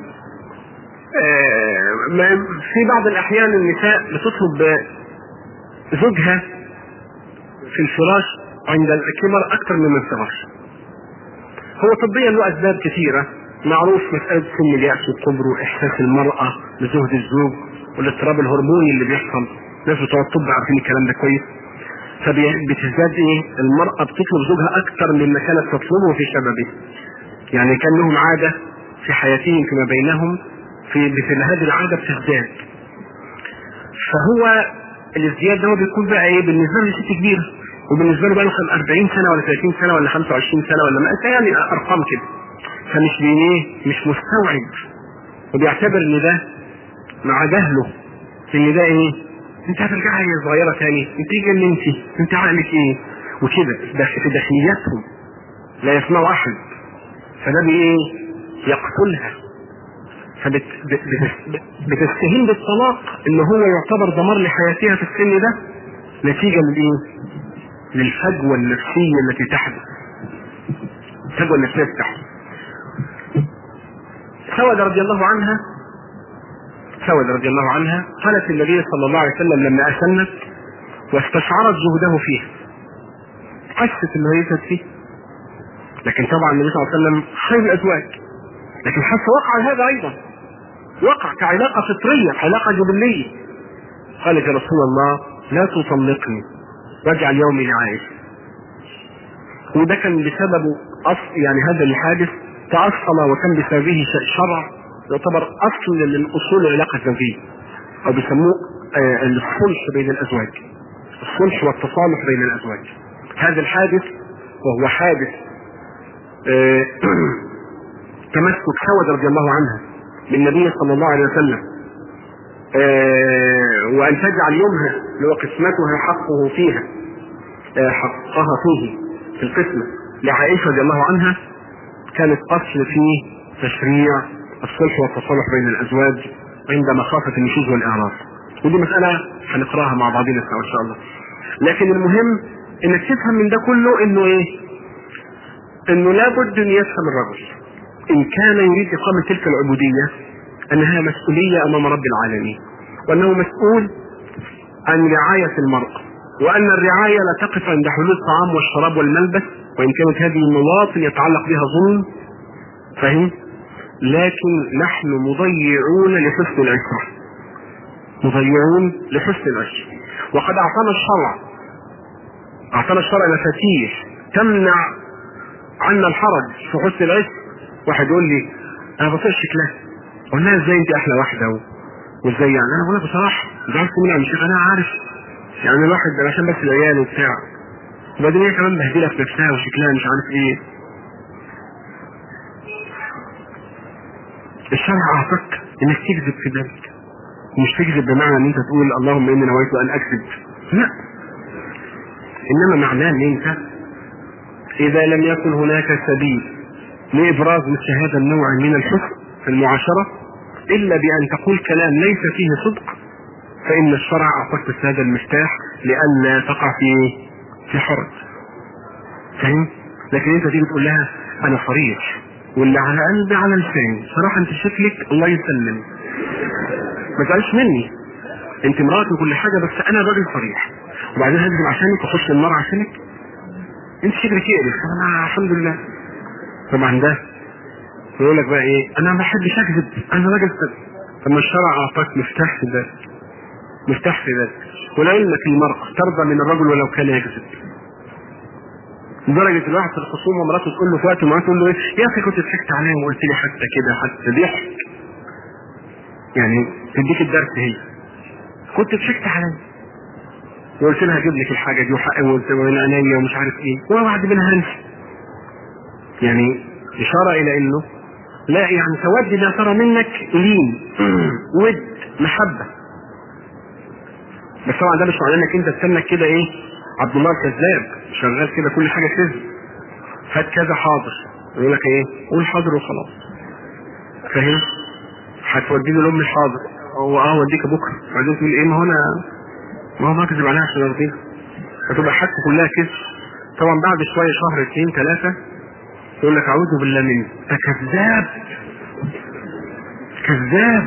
B: آه في بعض الاحيان النساء بتطلب زوجها في الفراش عند الكبر اكثر من الفراش. هو طبيا له اسباب كثيره، معروف مساله سن اليأس والكبر واحساس المراه بزهد الزوج والاضطراب الهرموني اللي بيحصل. ناس بتوع الطب عارفين الكلام ده كويس. فبتزداد ايه المراه بتطلب زوجها اكثر مما كانت تطلبه في شبابه. يعني كان لهم عاده في حياتهم فيما بينهم في مثل هذه العاده بتزداد. فهو الازدياد ده بيكون بقى ايه بالنسبه له ست كبيره، وبالنسبه له بقى له أربعين سنه ولا ثلاثين سنه ولا خمسة وعشرين سنه ولا ما يعني ارقام كده. فمش ايه مش مستوعب، وبيعتبر ان ده مع جهله ان ده ايه انت هترجعي صغيره ثاني، انت ايه جننتي، انت عقلك ايه وكده. في داخلياتهم لا يسمعوا احد، فده بايه يقتلها، فبتستهين بالطلاق اللي هو يعتبر دمار لحياتها في السن ده نتيجة للايه للفجوة النفسية التي تحدث. الفجوة النفسية تحدث. سودة رضي الله عنها سودة رضي الله عنها قالت النبي صلى الله عليه وسلم لما أسنت واستشعرت زهده فيها، حست انه يزهد فيه، لكن طبعا النبي صلى الله عليه وسلم خير الأزواج، لكن حس وقع هذا أيضا، وقع كعلاقة فطرية، علاقة جبلية. قالت يا رسول الله لا تطلقني واجعل يومي لعائشة. وده كان بسبب أصل يعني هذا الحادث تأصل وكان بسببه شرع يعتبر أصل من أصول العلاقة الزوجية، أو بيسموه آه الصلح بين الأزواج، الصلح والتصالح بين الأزواج. هذا الحادث وهو حادث آه تمسك سودة رضي الله عنها بالنبي صلى الله عليه وسلم، آه وأن تجعل يومها لو قسمتها حقه فيها آه حقها فيه في القسمة لعائشة رضي الله عنها. كانت اصل في تشريع الصلح والتصالح بين الازواج عند مخافة النشوز والاعراض، ودي مسألة هنقراها مع بعضنا ان شاء الله. لكن المهم انك تفهم من ده كله انه ايه؟ انه لابد ان يفهم الرجل ان كان يريد اقامة تلك العبودية انها مسؤولية امام رب العالمين، وانه مسؤول عن رعاية المرأة، وان الرعاية لا تقف عند حلول الطعام والشراب والملبس، وان كانت هذه المواطن يتعلق بها ظلم، فهم؟ لكن نحن مضيعون لحسن العشرة، مضيعون لحسن العشرة. وقد اعطانا الشرع اعطانا الشرع مفاتيح تمنع عنا الحرج في حسن العشرة. واحد يقول لي انا بطيق شكلها، اقول لها ازاي انت احلى واحده و... وازاي يعني؟ انا بقول لك بصراحه زعلت منها مش انا عارف يعني الواحد عشان بس العيال وبتاع، وبعدين هي كمان مهدله في نفسها وشكلها مش عارف ايه. الشرع اعطاك انك تكذب في ذلك، مش تكذب بمعنى ان انت تقول اللهم اني نويت ان اكذب، لا، انما معناه ان انت اذا لم يكن هناك سبيل لابراز مثل هذا النوع من الحسن في المعاشرة الا بان تقول كلام ليس فيه صدق، فان الشرع اعطاك بس هذا المفتاح لئلا تقع في في حرج، فاهم؟ لكن انت تيجي تقول لها انا صريح واللي على قلبي على لساني، صراحة انت شكلك الله يسلم، ما تقالش مني، انت مراتي وكل حاجة بس انا راجل صريح، وبعدين هكذب عشانك واخش النار عشانك، انت شكلك يقرف، انا الحمد لله. طبعا ده يقول لك بقى ايه؟ انا ما بحبش اكذب، انا راجل صدق. طب ما الشرع اعطاك مفتاح في ذلك، مفتاح في ذلك. ولعلمك المرأة ترضى من الرجل ولو كان يكذب، لدرجة الواحد في الخصومة ومراته تقول له في وقت معاه تقول له ايه؟ يا اخي كنت ضحكت عليه وقلت لي حتى كده، حتى ضحك يعني تديك الدرس، هي كنت ضحكت عليه وقلت لها اجيب لك الحاجة دي وحقي ومن عينيا ومش عارف ايه، وبعد منها هنسى. يعني اشارة الى انه لا يعني تودي ما ترى منك لين ود محبة، بس طبعا ده مش معناه انك انت تستنى كده ايه عبد الله الكذاب شغال كده كل حاجة كذب، هات كذا حاضر، يقول لك ايه؟ قول حاضر وخلاص، فاهم؟ هتودي له لام حاضر او اه اوديك بكره، بعدين تقول ايه؟ ما هو انا ما هو بكذب عليها عشان ارضيها، فتبقى حاجته كلها كذب. طبعا بعد شويه شهر اثنين ثلاثه يقول لك اعوذ بالله منه، ده كذاب كذاب.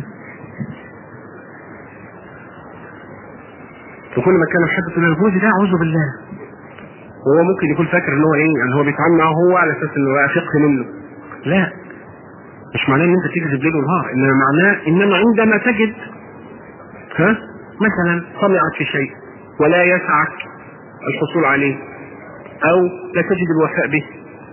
B: وكل ما كان حد تقول له جوزي ده اعوذ بالله، وهو ممكن يكون فاكر ان هو ايه يعني هو بيتعامل معه هو على اساس انه بقى فقه منه، لا، مش معناه ان انت تكذب ليل ونهار، انما معناه انما عندما تجد ها مثلا طمعت في شيء ولا يسعك الحصول عليه او لا تجد الوفاء به،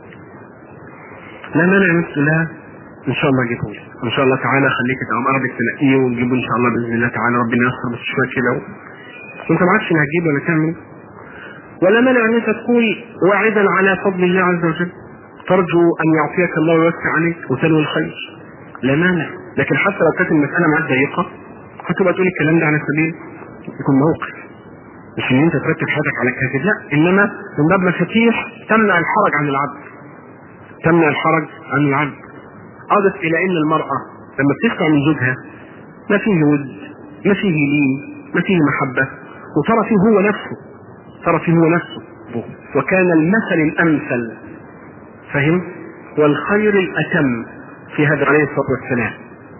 B: لا مانع مثل لها ان شاء الله اجيبه لك ان شاء الله تعالى، خليك تقوم قربك تنقيه ونجيبه ان شاء الله باذن الله تعالى، ربنا ييسر بس شويه كده وانت ما عادش هتجيب ولا تعمل. ولا مانع ان انت تكون واعدا على فضل الله عز وجل، ترجو ان يعطيك الله ويوسع عليك وتنوي الخير، لا مانع. لكن حتى لو كانت المساله معاك ضيقه هتبقى تقول الكلام ده على سبيل يكون موقف، مش ان انت ترتب حياتك على الكذب، لا، انما من باب مفاتيح تمنع الحرج عن العبد، تمنع الحرج عن العبد. اضف الى ان المراه لما بتسمع من زوجها ما فيه ود، ما فيه لين، ما فيه محبه، وترى فيه هو نفسه، ترى فيه هو نفسه، وكان المثل الامثل، فهم؟ والخير الاتم في هذا عليه الصلاه والسلام،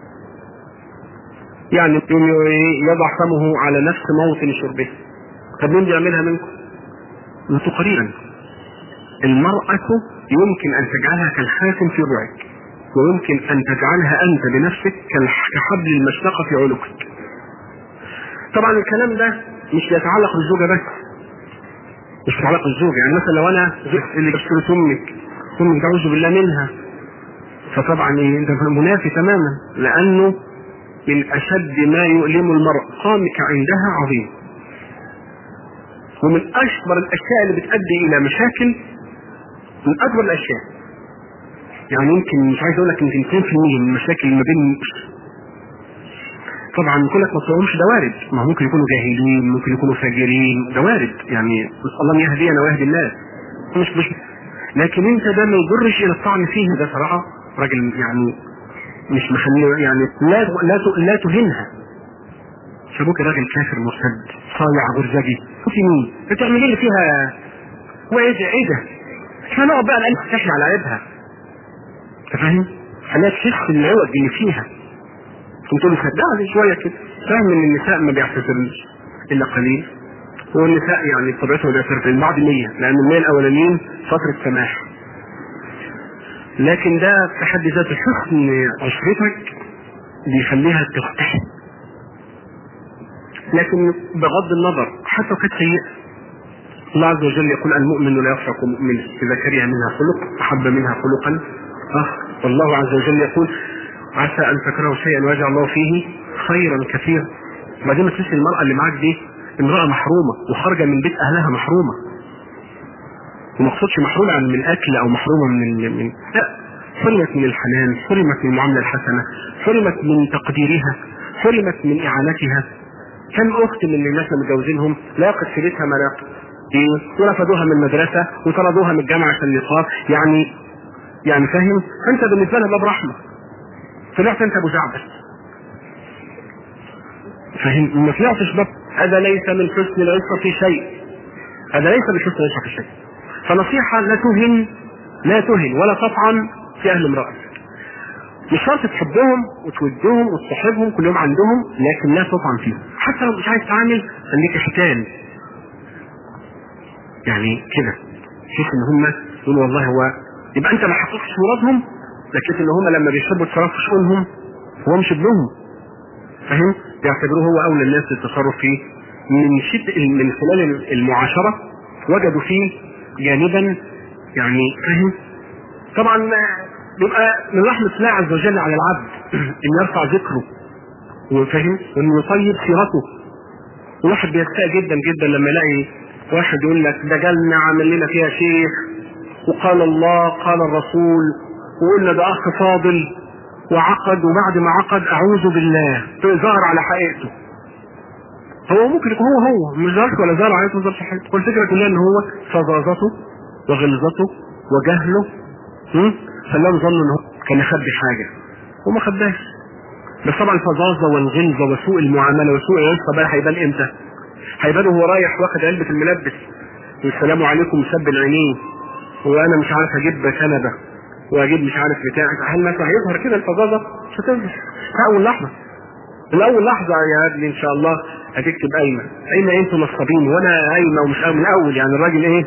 B: يعني يضع فمه على نفس موطن شربه. طب مين بيعملها منكم؟ انتوا قريبا. المرأة يمكن ان تجعلها كالحاسم في رعك، ويمكن ان تجعلها انت بنفسك كحبل المشنقة في عنقك. طبعا الكلام ده مش يتعلق بالزوجة بس، مش يتعلق بالزوجة، يعني مثلا لو انا اللي بشتري امك امك تعوذ بالله منها، فطبعا انت منافي تماما، لانه من اشد ما يؤلم المرء قامك عندها عظيم، ومن اشبر الاشياء اللي بتؤدي الى مشاكل، من اكبر الاشياء، يعني يمكن مش عايز اقول لك يمكن اثنين بالمئة من المشاكل ما بين، طبعا كلك ما تصورهمش، ده وارد، ما ممكن يكونوا جاهلين، ممكن يكونوا فاجرين، ده وارد، يعني نسال الله ان يهدينا ويهدي الناس، مش مش لكن انت ده ما يجرش الى الطعن فيه. ده صراحه راجل يعني مش مخليه يعني لا لا لا تهنها. شابوك راجل كافر مرتد صايع غرزجي، شوفي مين بتعملي اللي فيها وايه ده ايه ده؟ مش هنقعد بقى الان تحكي على عيبها، انت فاهم؟ خليها تحس العوج اللي فيها. قلت له صدقني شويه كده، فاهم ان النساء ما بيعتذرنش الا قليل، والنساء يعني طبيعتهم بيعتذر بعد مية، لان المية الاولانيين فتره سماح. لكن ده في حد ذاته حسن عشرتك بيخليها تفتح. لكن بغض النظر حتى كانت سيئة، الله عز وجل يقول المؤمن لا يفرق مؤمن إذا كره منها خلق أحب منها خلقا آخر. والله عز وجل يقول عسى أن تكرهوا شيئا ويجعل الله فيه خيرا كثيرا. وبعدين ما تنسي المرأة اللي معاك دي امرأة محرومة وخارجة من بيت أهلها محرومة، وما اقصدش محرومة من الأكل أو محرومة من من لا، حرمت من الحنان، حرمت من المعاملة الحسنة، حرمت من تقديرها، حرمت من إعانتها. كم أخت من الناس اللي متجوزينهم لاقت في بيتها ملاقي ورفضوها من المدرسة وطردوها من الجامعة عشان النقاب، يعني يعني فاهم؟ أنت بالنسبة لها باب رحمة، طلعت أنت أبو جعبل، فاهم؟ ما طلعتش باب. هذا ليس من حسن العشرة في شيء، هذا ليس من حسن العشرة في شيء. فنصيحة لا تهن لا تهن ولا تطعن في أهل امرأة. مش شرط تحبهم وتودهم وتصاحبهم كل يوم عندهم، لكن لا تطعن فيهم. حتى لو مش عايز تعامل خليك احتال يعني كده، شوف ان هم يقولوا والله هو يبقى انت ما حققتش مرادهم، لكن ان هم لما بيحبوا يتصرفوا في شؤونهم هو مش ابنهم، فاهم؟ بيعتبروه هو اولى الناس للتصرف فيه. من شد من خلال المعاشره وجدوا فيه جانبا يعني فاهم. طبعا بيبقى من رحمه الله عز وجل على العبد ان يرفع ذكره وفاهم وانه يطيب سيرته. الواحد بيستاء جدا جدا لما يلاقي واحد يقول لك ده جالنا عمل لنا فيها شيخ وقال الله قال الرسول وقلنا ده اخ فاضل وعقد، وبعد ما عقد اعوذ بالله ظهر على حقيقته. هو ممكن يكون هو هو مش ظهر ولا ظهر على ظهر حقيقته. والفكره كلها ان هو فظاظته وغلظته وجهله خلاهم ظنوا ان هو كان يخبي حاجه وما خباش. بس طبعا الفظاظه والغلظه وسوء المعامله وسوء العشره بقى هيبان امتى؟ هيبان وهو رايح واخد علبه الملبس والسلام عليكم سب العينين وانا مش عارف اجيب كنبه واجيب مش عارف بتاع. هل مثلا هيظهر كده الفظاظه؟ مش هتظهر في اول لحظه. من اول لحظه يا ابني ان شاء الله هتكتب قايمه قايمه انتوا نصابين وانا قايمه ومش من اول. يعني الراجل ايه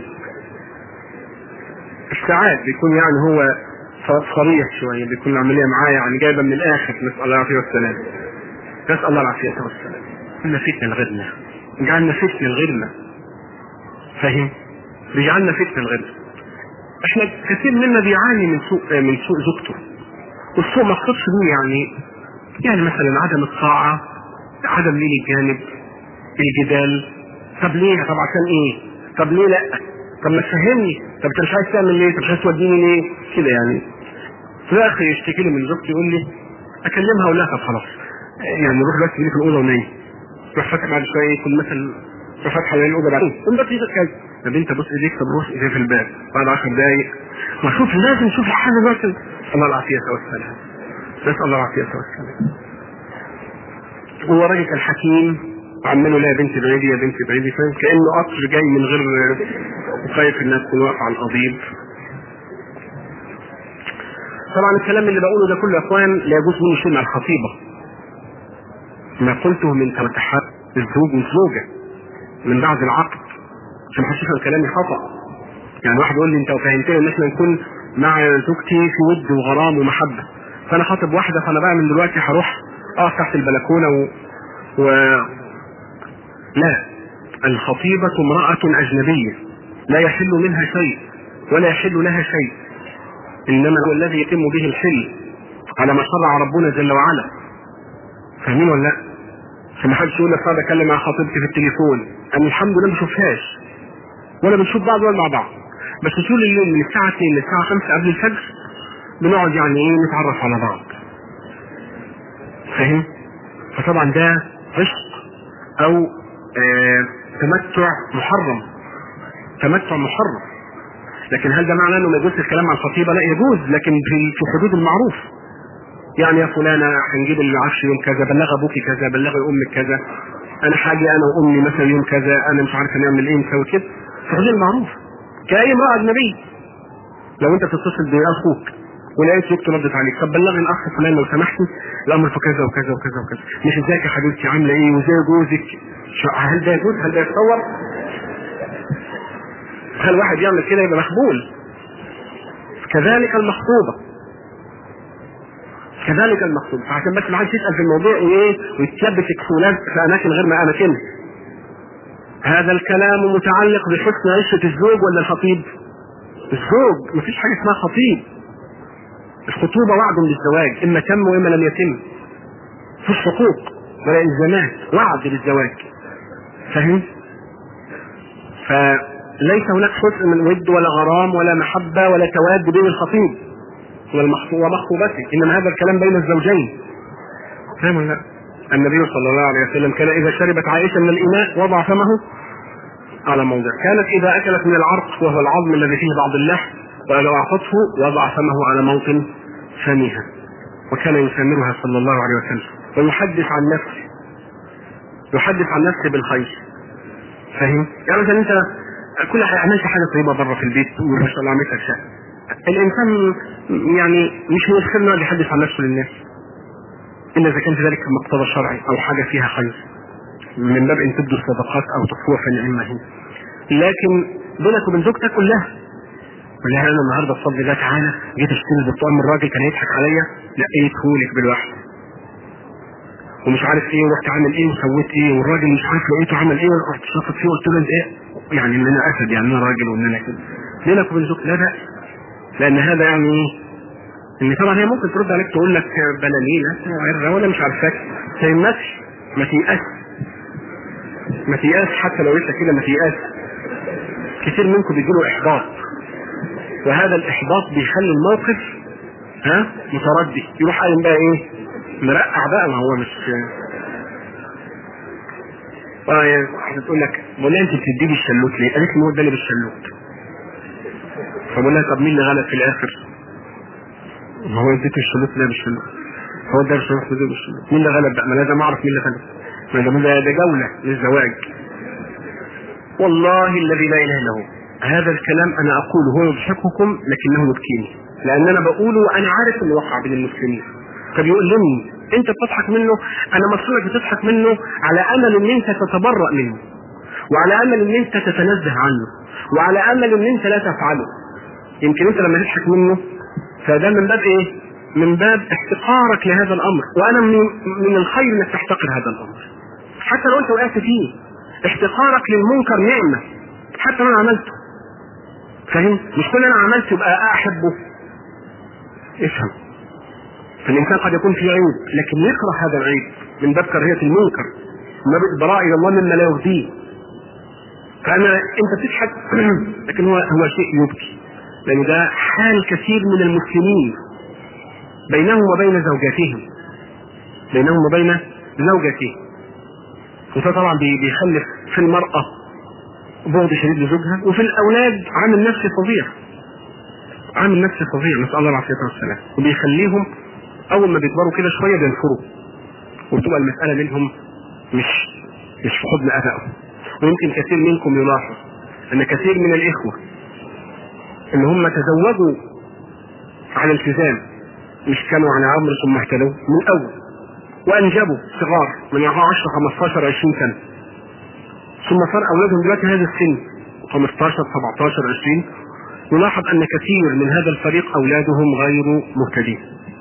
B: الساعات بيكون يعني هو صريح شويه، بيكون العمليه معاه يعني جايبه من الاخر. نسال الله العافيه والسلام، نسال الله العافيه والسلام. جعلنا فتنه لغيرنا، جعلنا فتنه لغيرنا، فاهم؟ بيجعلنا فتنه لغيرنا. احنا كثير منا بيعاني من سوء من سوء زوجته، والسوء ما اقصدش بيه يعني يعني مثلا عدم الطاعه، عدم لين الجانب، الجدال. طب ليه؟ طب عشان ايه؟ طب ليه لا؟ طب ما تفهمني، طب انت مش عايز تعمل ليه؟ طب مش عايز توديني ليه؟ كده يعني. في الاخر يشتكي لي من زوجتي يقول لي اكلمها اقول لها طب خلاص يعني روح بس في الاوضه ونام. روح فاتح بعد شويه يكون مثلا روح فاتحه الاوضه بعدين قوم بس ايدك كذا. طب انت بص ايديك، طب روح ايديك في الباب بعد عشر دقايق. ما شوف لازم نشوف الحل دلوقتي. الله العافيه والسلام، نسال الله العافيه والسلام. هو راجل كان حكيم وعمله لا يا بنتي بعيدي يا بنتي بعيدي، فاهم؟ كانه قطر جاي من غير وخايف الناس تكون واقفه على القضيب. طبعا الكلام اللي بقوله ده كله يا اخوان لا يجوز منه شيء مع الخطيبه. ما قلته من توتحات الزوج والزوجه من بعد العقد عشان ما حدش يفهم كلامي خطا. يعني واحد يقول لي انت فهمتني ان احنا نكون مع زوجتي في ود وغرام ومحبه، فانا خاطب واحده فانا بقى من دلوقتي هروح اقف تحت البلكونه و... و لا، الخطيبه امراه اجنبيه لا يحل منها شيء ولا يحل لها شيء، انما هو الذي يتم به الحل على ما شرع ربنا جل وعلا. فاهمين ولا لا؟ عشان ما حدش يقول لك صعب اتكلم مع خطيبتي في التليفون، انا الحمد لله ما بشوفهاش ولا بنشوف بعض ولا مع بعض، بس طول الليل من الساعه اتنين للساعه خمسة قبل الفجر بنقعد يعني ايه نتعرف على بعض، فاهم؟ فطبعا ده عشق او آه تمتع محرم، تمتع محرم. لكن هل ده معناه انه ما يجوز الكلام عن الخطيبه؟ لا يجوز، لكن في في حدود المعروف. يعني يا فلانه هنجيب العفش يوم كذا، بلغ ابوكي كذا، بلغي امك كذا، انا حاجه انا وامي مثلا يوم كذا، انا مش عارف نعمل ايه نسوي كده، في حدود المعروف كاي امراه اجنبيه. لو انت تتصل باخوك ولقيت زوجته ردت عليك، طب بلغي الاخ فلان لو سمحتي الامر في كذا وكذا وكذا وكذا، مش ازيك يا حبيبتي عامله ايه وزي جوزك. هل ده يجوز؟ هل ده يتصور؟ هل واحد يعمل كده يبقى مقبول؟ كذلك المخطوبه كذلك المخطوبه فعشان بس ما حدش يسال في الموضوع وايه ويتلبس كسولات في اماكن غير ما اماكنها. هذا الكلام متعلق بحسن عيشه الزوج ولا الخطيب؟ الزوج. مفيش حاجه اسمها خطيب. الخطوبه وعد بالزواج، اما تم واما لم يتم. في الحقوق ولا الزامات، وعد بالزواج. فاهم؟ فليس هناك حسن من ود ولا غرام ولا محبه ولا تواد بين الخطيب ومخطوبته، انما هذا الكلام بين الزوجين. فاهم ولا لا؟ النبي صلى الله عليه وسلم كان اذا شربت عائشه من الاناء وضع فمه على موضع، كانت اذا اكلت من العرق وهو العظم الذي فيه بعض اللحم واذا اعطته وضع فمه على موطن فمها، وكان يسامرها صلى الله عليه وسلم ويحدث عن نفسه يحدث عن نفسه بالخير. فاهم؟ يعني مثلا انت كل حاجه عملت حاجه طيبه بره في البيت وما شاء الله عملت لك شيء، الانسان يعني مش مشكلة انه يحدث عن نفسه للناس الا اذا كان ذلك مقتضى شرعي او حاجه فيها خير، من باب ان تبدو الصدقات او تخفوها فنعمه هي. لكن بينك وبين زوجتك كلها قول لها انا النهارده بفضل الله تعالى جيت اشتري البرتقال من الراجل كان يضحك عليا لقيته لك بالواحد ومش عارف ايه ورحت عامل ايه وسويت ايه والراجل مش عارف لقيته عمل ايه ورحت شاطط فيه وقلت له انت ايه يعني ان انا اسد يعني انا راجل وان انا كده. بينك وبين زوجتك لا بأس، لان هذا يعني ايه ان طبعا هي ممكن ترد عليك تقول لك بلالينه وعره ولا مش عارفاك، ما يهمكش، ما تيأس ما تيأس حتى لو لسه كده ما تيأس. كتير منكم بيجيله احباط، وهذا الاحباط بيخلي الموقف ها متردي، يروح قايم بقى ايه مرقع بقى، ما هو مش اه هتقول لك بقول لها انت بتدي لي الشلوت ليه؟ قالت لي هو ده اللي بالشلوت. فبقول لها طب مين اللي غلط في الاخر؟ ما هو اديته الشلوت ده بالشلوت، هو ده الشلوت ده بالشلوت، مين اللي غلط بقى؟ ما لازم اعرف مين اللي غلط، ما ده ده جوله للزواج. والله الذي لا اله الا هو هذا الكلام انا اقوله هو يضحككم لكنه يبكيني، لان انا بقوله وانا عارف اللي وقع بين المسلمين. فبيقولني انت بتضحك منه، انا مصرك بتضحك منه على امل ان انت تتبرأ منه، وعلى امل ان انت تتنزه عنه، وعلى امل ان انت لا تفعله. يمكن انت لما تضحك منه فده من باب ايه؟ من باب احتقارك لهذا الامر، وانا من, من الخير انك تحتقر هذا الامر حتى لو انت وقعت فيه. احتقارك للمنكر نعمه حتى لو انا عملته. فاهم؟ مش كل انا عملته يبقى احبه. افهم، فالانسان قد يكون فيه عيب لكن يكره هذا العيب من باب كراهيه المنكر، من باب البراء الى الله مما لا يرضيه. فانا انت بتضحك لكن هو هو شيء يبكي، لان ده حال كثير من المسلمين بينهم وبين زوجاتهم بينهم وبين زوجاتهم وده طبعا بيخلف في المرأة بغض شديد لزوجها، وفي الأولاد عامل نفسي فظيع عامل نفسي فظيع نسأل الله العافية والسلام، وبيخليهم أول ما بيكبروا كده شوية بينفروا وتبقى المسألة منهم مش مش في حضن أبائهم. ويمكن كثير منكم يلاحظ أن كثير من الإخوة ان هم تزوجوا على التزام، مش كانوا على امر ثم اهتدوا من الاول، وانجبوا صغار من عشرة خمستاشر عشرين سنه، ثم صار اولادهم دلوقتي هذا السن خمستاشر سبعتاشر عشرين. يلاحظ ان كثير من هذا الفريق اولادهم غير مهتدين،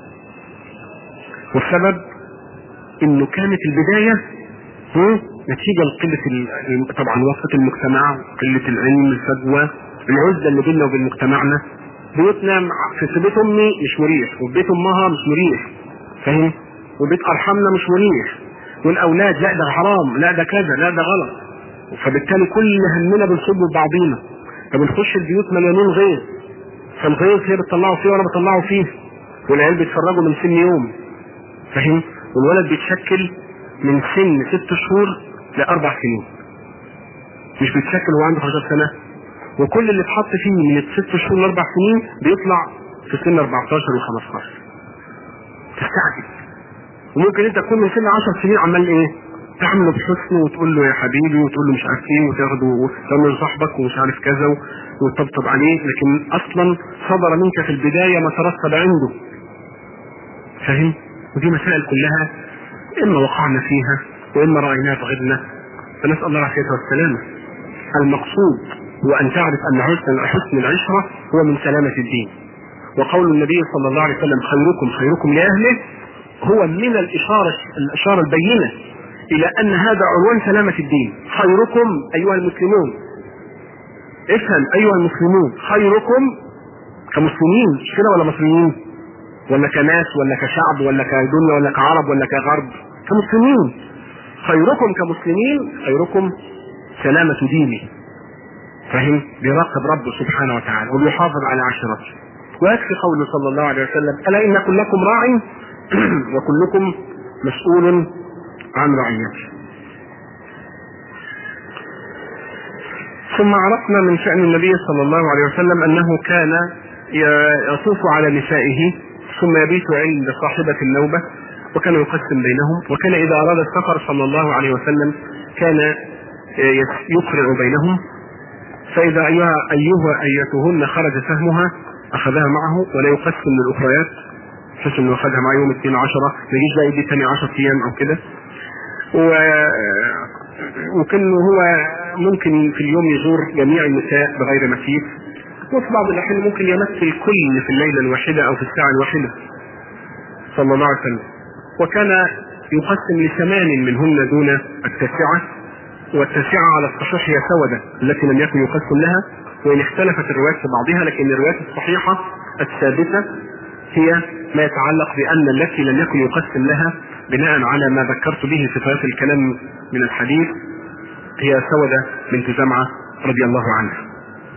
B: والسبب انه كانت البدايه نتيجه لقله طبعا وسط المجتمع، قله العلم، الفجوه، العزله اللي بيننا وبين مجتمعنا. بيوتنا في بيت امي مش مريح، وبيت امها مش مريح، فاهم؟ وبيت ارحامنا مش مريح، والاولاد لا ده حرام، لا ده كذا، لا ده غلط. فبالتالي كل همنا بنصب ببعضينا، فبنخش البيوت مليانين غيظ، فالغيظ هي بتطلعوا فيه وانا بطلعه فيه، والعيال بيتفرجوا من سن يوم، فاهم؟ والولد بيتشكل من سن ست شهور لاربع سنين، مش بيتشكل وهو عنده خمسة عشر سنه. وكل اللي اتحط فيه من الست شهور لاربع سنين بيطلع في سن اربعتاشر وخمستاشر. تستعجب. وممكن انت تكون من سن عشر سنين عمال ايه؟ تعمله بحسن وتقول له يا حبيبي وتقول له مش عارف ايه وتاخده تعمل صاحبك ومش عارف كذا وتطبطب عليه، لكن اصلا صدر منك في البدايه ما ترتب عنده. فاهم؟ ودي مسائل كلها اما وقعنا فيها واما رايناها في غيرنا، فنسال الله العافيه والسلامه. المقصود هو ان تعرف ان حسن حسن العشره هو من سلامه الدين. وقول النبي صلى الله عليه وسلم خيركم خيركم لاهله هو من الاشاره الاشاره البينه الى ان هذا عنوان سلامه الدين. خيركم ايها المسلمون، افهم ايها المسلمون، خيركم كمسلمين مش كده ولا مصريين ولا كناس ولا كشعب ولا كدنيا ولا كعرب ولا كغرب، كمسلمين. خيركم كمسلمين خيركم سلامة دينه. فهم؟ بيراقب ربه سبحانه وتعالى وبيحافظ على عشرته. ويكفي قوله صلى الله عليه وسلم ألا إن كلكم راع وكلكم مسؤول عن رعيته. ثم عرفنا من شأن النبي صلى الله عليه وسلم أنه كان يطوف على نسائه ثم يبيت عند صاحبة النوبة وكان يقسم بينهم، وكان إذا أراد السفر صلى الله عليه وسلم كان يقرع بينهم، فإذا أيها أيها أيتهن خرج سهمها أخذها معه ولا يقسم للأخريات، بحيث إنه أخذها مع يوم اثنين عشرة ما يجيش بقى يدي ثاني عشر أيام أو كده. و... وكان هو ممكن في اليوم يزور جميع النساء بغير مسيس، وفي بعض الأحيان ممكن يمثل كل في الليلة الواحدة أو في الساعة الواحدة صلى الله عليه وسلم. وكان يقسم لثمان منهن دون التاسعة، والتاسعة على الصحيح هي سودة التي لم يكن يقسم لها، وإن اختلفت الروايات في بعضها لكن الروايات الصحيحة الثابتة هي ما يتعلق بأن التي لم يكن يقسم لها بناء على ما ذكرت به في طريقة الكلام من الحديث هي سودة بنت زمعة رضي الله عنها.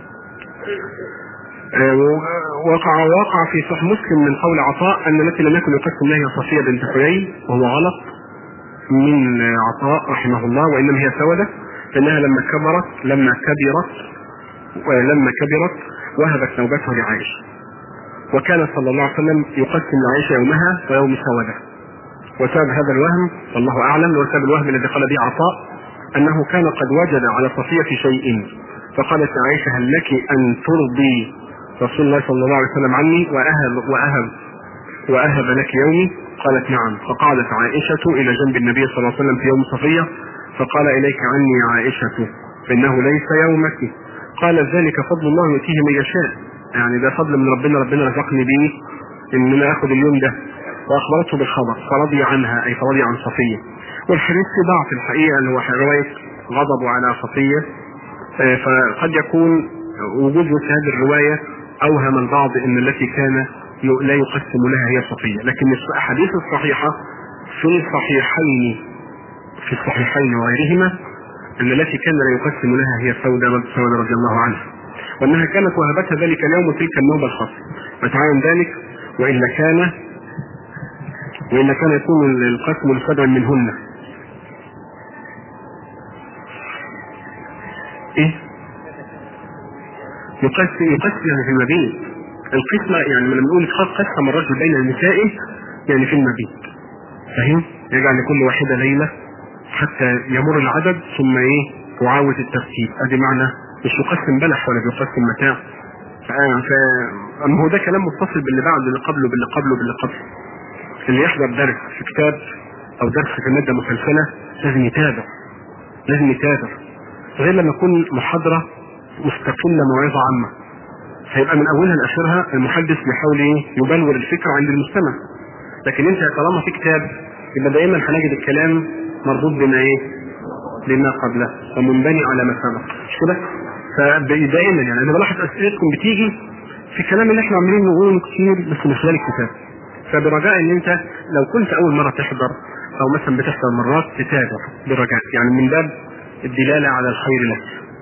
B: وقع وقع في صحيح مسلم من قول عطاء أن التي لم يكن يقسم لها هي صفية بنت حيي، وهو غلط من عطاء رحمه الله، وإنما هي سودة لأنها لما كبرت لما كبرت ولما كبرت وهبت نوبتها لعائشة، وكان صلى الله عليه وسلم يقسم لعائشة يومها ويوم سودة. وسبب هذا الوهم والله أعلم، وسبب الوهم الذي قال به عطاء أنه كان قد وجد على صفية شيء، فقالت عائشة هل لك أن ترضي رسول الله صلى الله عليه وسلم عني وأهب وأهب وأهب لك يومي؟ قالت نعم. فقعدت عائشة إلى جنب النبي صلى الله عليه وسلم في يوم صفية فقال إليك عني يا عائشة فإنه ليس يومك. قالت ذلك فضل الله يؤتيه من يشاء، يعني ده فضل من ربنا، ربنا رزقني به إن أنا أخذ اليوم ده. وأخبرته بالخبر فرضي عنها أي فرضي عن صفية. والحديث في ضعف الحقيقة اللي هو رواية غضب على صفية، فقد يكون وجود هذه الرواية أوهم البعض أن التي كان لا يقسم لها هي صفية، لكن الأحاديث الصحيحة في الصحيحين في الصحيحين وغيرهما أن التي كان لا يقسم لها هي سودة سودة رضي الله عنها، وأنها كانت وهبتها ذلك اليوم تلك النوبة الخاصة. وتعين ذلك وإلا كان وإلا كان يكون القسم لسبع منهن. إيه؟ يقسم يقسم يعني في المبيت. القسمة يعني لما نقول قسم الرجل بين النساء يعني في المبيت. فاهم؟ يجعل لكل واحدة ليلة حتى يمر العدد ثم ايه تعاود الترتيب. ادي معنى مش يقسم بلح ولا بيقسم متاع. فأما هو ده كلام متصل باللي بعده باللي قبله باللي قبله باللي قبله. اللي يحضر درس في كتاب او درس في مادة مسلسلة لازم يتابع لازم يتابع غير لما يكون محاضرة مستقلة موعظة عامة، هيبقى من اولها لاخرها المحدث بيحاول ايه يبلور الفكرة عند المستمع. لكن انت طالما في كتاب يبقى دائما هنجد الكلام مربوط بما ايه بما قبله ومنبني على ما سبق، مش كده؟ فدائما يعني انا بلاحظ اسئلتكم بتيجي في الكلام اللي احنا عاملين نقوله كتير بس من خلال الكتاب. فبرجاء ان انت لو كنت اول مرة تحضر او مثلا بتحضر مرات تتابع برجاء، يعني من باب الدلالة على الخير لك.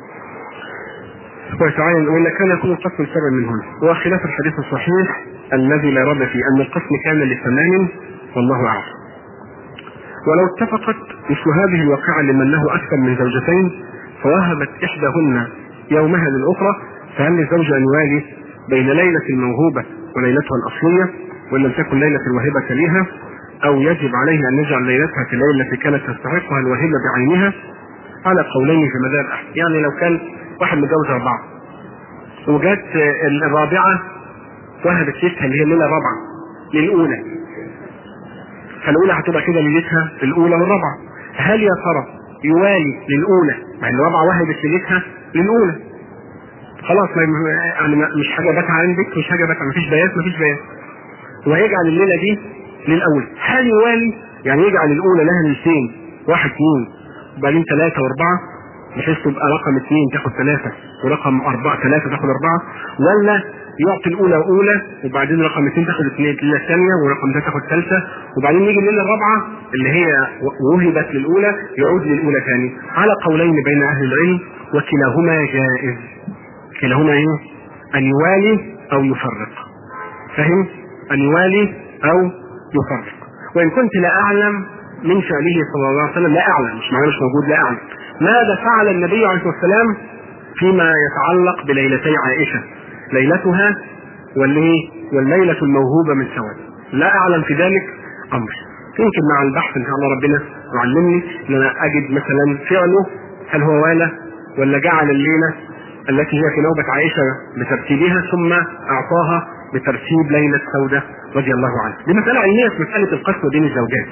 B: ويتعين وإن كان يكون القسم سبع منهن، وخلاف الحديث الصحيح الذي لا رد فيه أن القسم كان لثمان والله أعلم. ولو اتفقت مثل هذه الواقعة لمن له أكثر من زوجتين فوهبت إحداهن يومها للأخرى، فهل للزوج أن يوالي بين ليلة الموهوبة وليلتها الأصلية وإن لم تكن ليلة الواهبة ليها، أو يجب عليه أن يجعل ليلتها في الليلة التي كانت تستحقها الواهبة بعينها؟ على قولين في مذاهب أحمد. يعني لو كان واحد متجوز أربعة وجات الرابعة وهبت ليلتها اللي هي الليلة الرابعة للأولى، فالأولى هتبقى كده ليلتها الأولى والرابعة، هل يا ترى يوالي للأولى مع إن الرابعة وهبت ليلتها للأولى؟ خلاص يعني مش حاجة بات عندك، مش حاجة بات، مفيش بيات مفيش بيات، وهيجعل الليلة دي للأولى. هل يوالي يعني يجعل الأولى لها ليلتين، واحد اثنين وبعدين ثلاثة وأربعة، بحيث تبقى رقم اثنين تاخد ثلاثة ورقم أربعة ثلاثة تاخد أربعة، ولا يعطي الأولى أولى وبعدين رقم اثنين تاخد اثنين الليلة الثانية ورقم ثلاثة تاخد ثالثة، وبعدين يجي الليلة الرابعة اللي هي وهبت للأولى يعود للأولى ثاني؟ على قولين بين أهل العلم، وكلاهما جائز. كلاهما ايه؟ أن يوالي أو يفرق. فهم؟ أن يوالي أو يفرق. وإن كنت لا أعلم من فعله صلى الله عليه وسلم، لا أعلم، مش معنى مش موجود، لا أعلم ماذا فعل النبي عليه الصلاة والسلام فيما يتعلق بليلتي عائشة، ليلتها والليلة الموهوبة من سواد. لا أعلم في ذلك أمر. يمكن مع البحث إن شاء الله ربنا يعلمني أن أنا أجد مثلا فعله هل هو والى ولا جعل الليلة التي هي في نوبة عائشة بترتيبها ثم أعطاها بترتيب ليلة سودة رضي الله عنها. دي مسألة علمية في مسألة القسم بين الزوجات.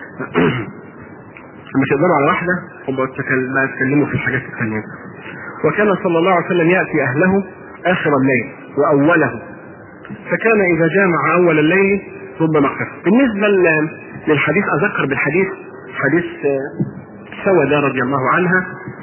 B: مش يقدروا على واحدة وبتكلموا في الحاجات الثانية. وكان صلى الله عليه وسلم يأتي أهله آخر الليل وأوله، فكان إذا جامع أول الليل ربما اختفى. بالنسبة للحديث أذكر بالحديث حديث سودة رضي الله عنها،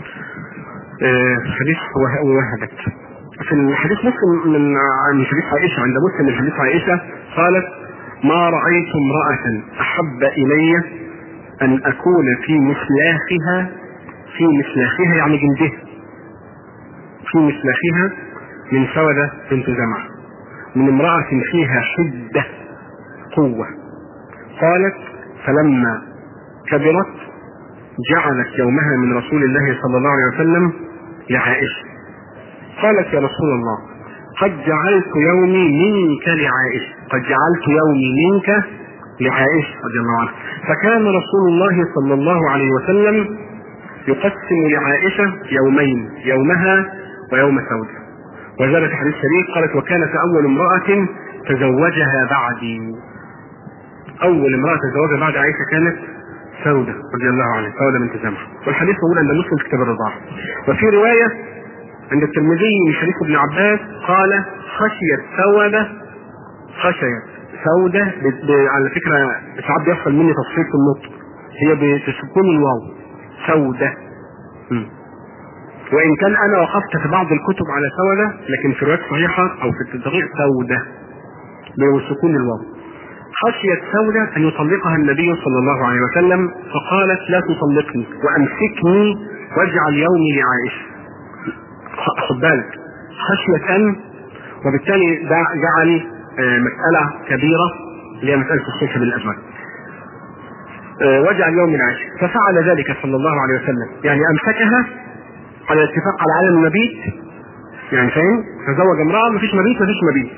B: حديث وهبت في الحديث مسلم من عن حديث عائشة، عند مسلم من حديث عائشة قالت: ما رأيت امرأة أحب إلي أن أكون في مسلاخها، في مسلاخها يعني جلدها، في مسلاخها من سودة بنت زمعة، من امرأة فيها حدة قوة. قالت: فلما كبرت جعلت يومها من رسول الله صلى الله عليه وسلم لعائشة. قالت: يا رسول الله، قد جعلت يومي منك لعائشة، قد جعلت يومي منك لعائشة رضي الله عنها. فكان رسول الله صلى الله عليه وسلم يقسم لعائشة يومين، يومها ويوم سودة. وزادت حديث شريف قالت: وكانت أول امرأة تزوجها بعدي، أول امرأة تزوجها بعد عائشة كانت سودة رضي الله عنها، سودة بنت زمعة. والحديث موجود عند مسلم في كتاب الرضاعة. وفي رواية عند الترمذي من حديث ابن عباس قال: خشيت سودة، خشيت سودة على فكرة ساعات بيحصل مني تصحيح في النطق، هي بتسكون الواو سودة. م. وإن كان أنا وقفت في بعض الكتب على سودة، لكن في روايات صحيحة أو في التدقيق سودة بسكون الواو. خشيت سودة أن يطلقها النبي صلى الله عليه وسلم، فقالت: لا تطلقني وأمسكني واجعل يومي لعائشة. خد بالك، خشيت أن، وبالتالي جعل مسألة كبيرة اللي هي مسألة الصلح بالأزواج، واجعل يومي لعائشة. ففعل ذلك صلى الله عليه وسلم، يعني أمسكها على الاتفاق على عدم المبيت، يعني فاهم، تزوج امرأة مفيش مبيت مفيش مبيت.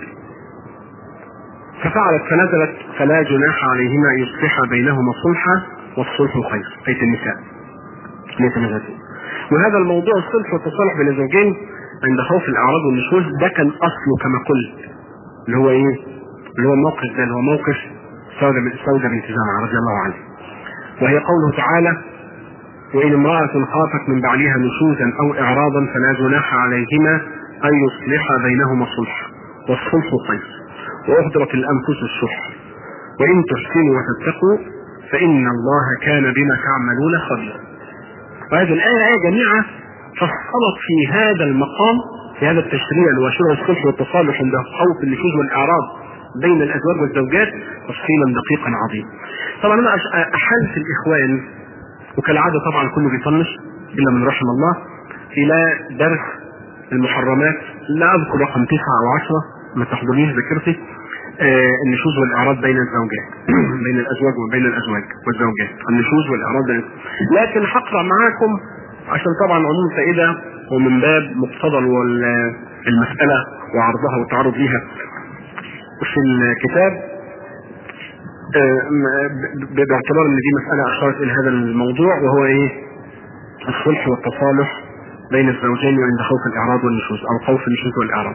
B: ففعلت فنزلت: فلا جناح عليهما أن يصلحا بينهما صلحا والصلح خير. آية النساء مئة. وهذا الموضوع الصلح والتصالح بين الزوجين عند خوف الأعراض والنشوز ده كان أصله كما قلت اللي هو إيه؟ اللي هو الموقف ده اللي هو موقف سودة بنت زمعة رضي الله عنها. وهي قوله تعالى: وإن امرأة خافت من بعلها نشوزا أو إعراضا فلا جناح عليهما أن يصلحا بينهما صلحا والصلح خير وأحضرت الأنفس الشح وإن تحسنوا وتتقوا فإن الله كان بما تعملون خبيرا. وهذه الآية آية جميعة فصلت في هذا المقام، في هذا التشريع اللي هو شرع الصلح والتصالح عند خوف النشوز والإعراض بين الأزواج والزوجات تفصيلا دقيقا عظيما. طبعا أنا أحلت الإخوان وكالعادة طبعا كله بيطنش إلا من رحم الله إلى درس المحرمات، لا أذكر رقم تسعة أو عشرة ما تحضرنيش ذكرتي، آه النشوز والإعراض بين الزوجات بين الأزواج وبين الأزواج والزوجات، النشوز والإعراض بين. لكن هقرأ معاكم عشان طبعا عموم فائدة ومن باب مقتضى المسألة وعرضها والتعرض لها في الكتاب، باعتبار ان دي مسألة اشارت الى هذا الموضوع، وهو ايه؟ الصلح والتصالح بين الزوجين عند خوف الاعراض والنشوز او خوف النشوز والاعراض.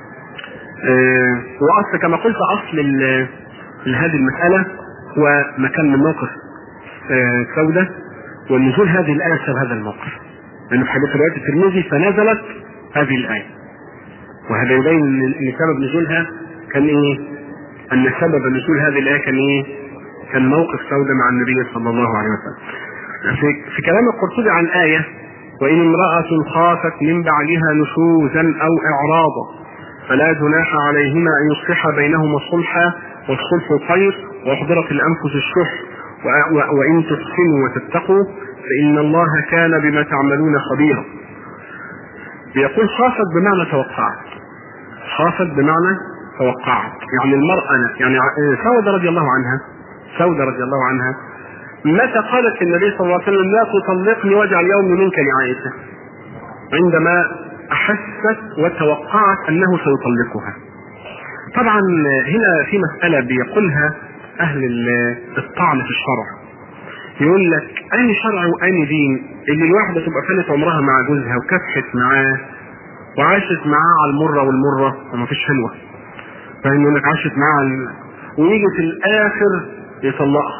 B: واصل كما قلت اصل لهذه المسألة هو مكان من موقف سودة، والنزول هذه الآية بسبب هذا الموقف، لأنه في حديث رواية الترمذي فنزلت هذه الآية، وهذا يبين أن سبب نزولها كان إيه؟ أن سبب نزول هذه الآية كان إيه؟ كان موقف سودة مع النبي صلى الله عليه وسلم. في, في كلام القرطبي عن الآية: وإن امرأة خافت من بعلها نشوزا أو إعراضا فلا جناح عليهما أن يصلح بينهما صلحا والصلح خير وأحضرت الأنفس الشح وإن تحسنوا وتتقوا فإن الله كان بما تعملون خبيرا. بيقول خافت بمعنى توقعت، خافت بمعنى توقعت، يعني المرأة يعني سودة رضي الله عنها سودة رضي الله عنها متى قالت النبي صلى الله عليه وسلم لا تطلقني واجعل يومي منك لعائشة؟ عندما أحست وتوقعت أنه سيطلقها. طبعا هنا في مسألة بيقولها أهل الطعن في الشرع، يقول لك أي شرع وأي دين اللي الواحدة تبقى فلت عمرها مع جوزها وكافحت معاه وعاشت معاه على المرة والمرة وما فيش حلوة، فإن يقول لك عاشت معاه ال... ويجي في الآخر يطلقها،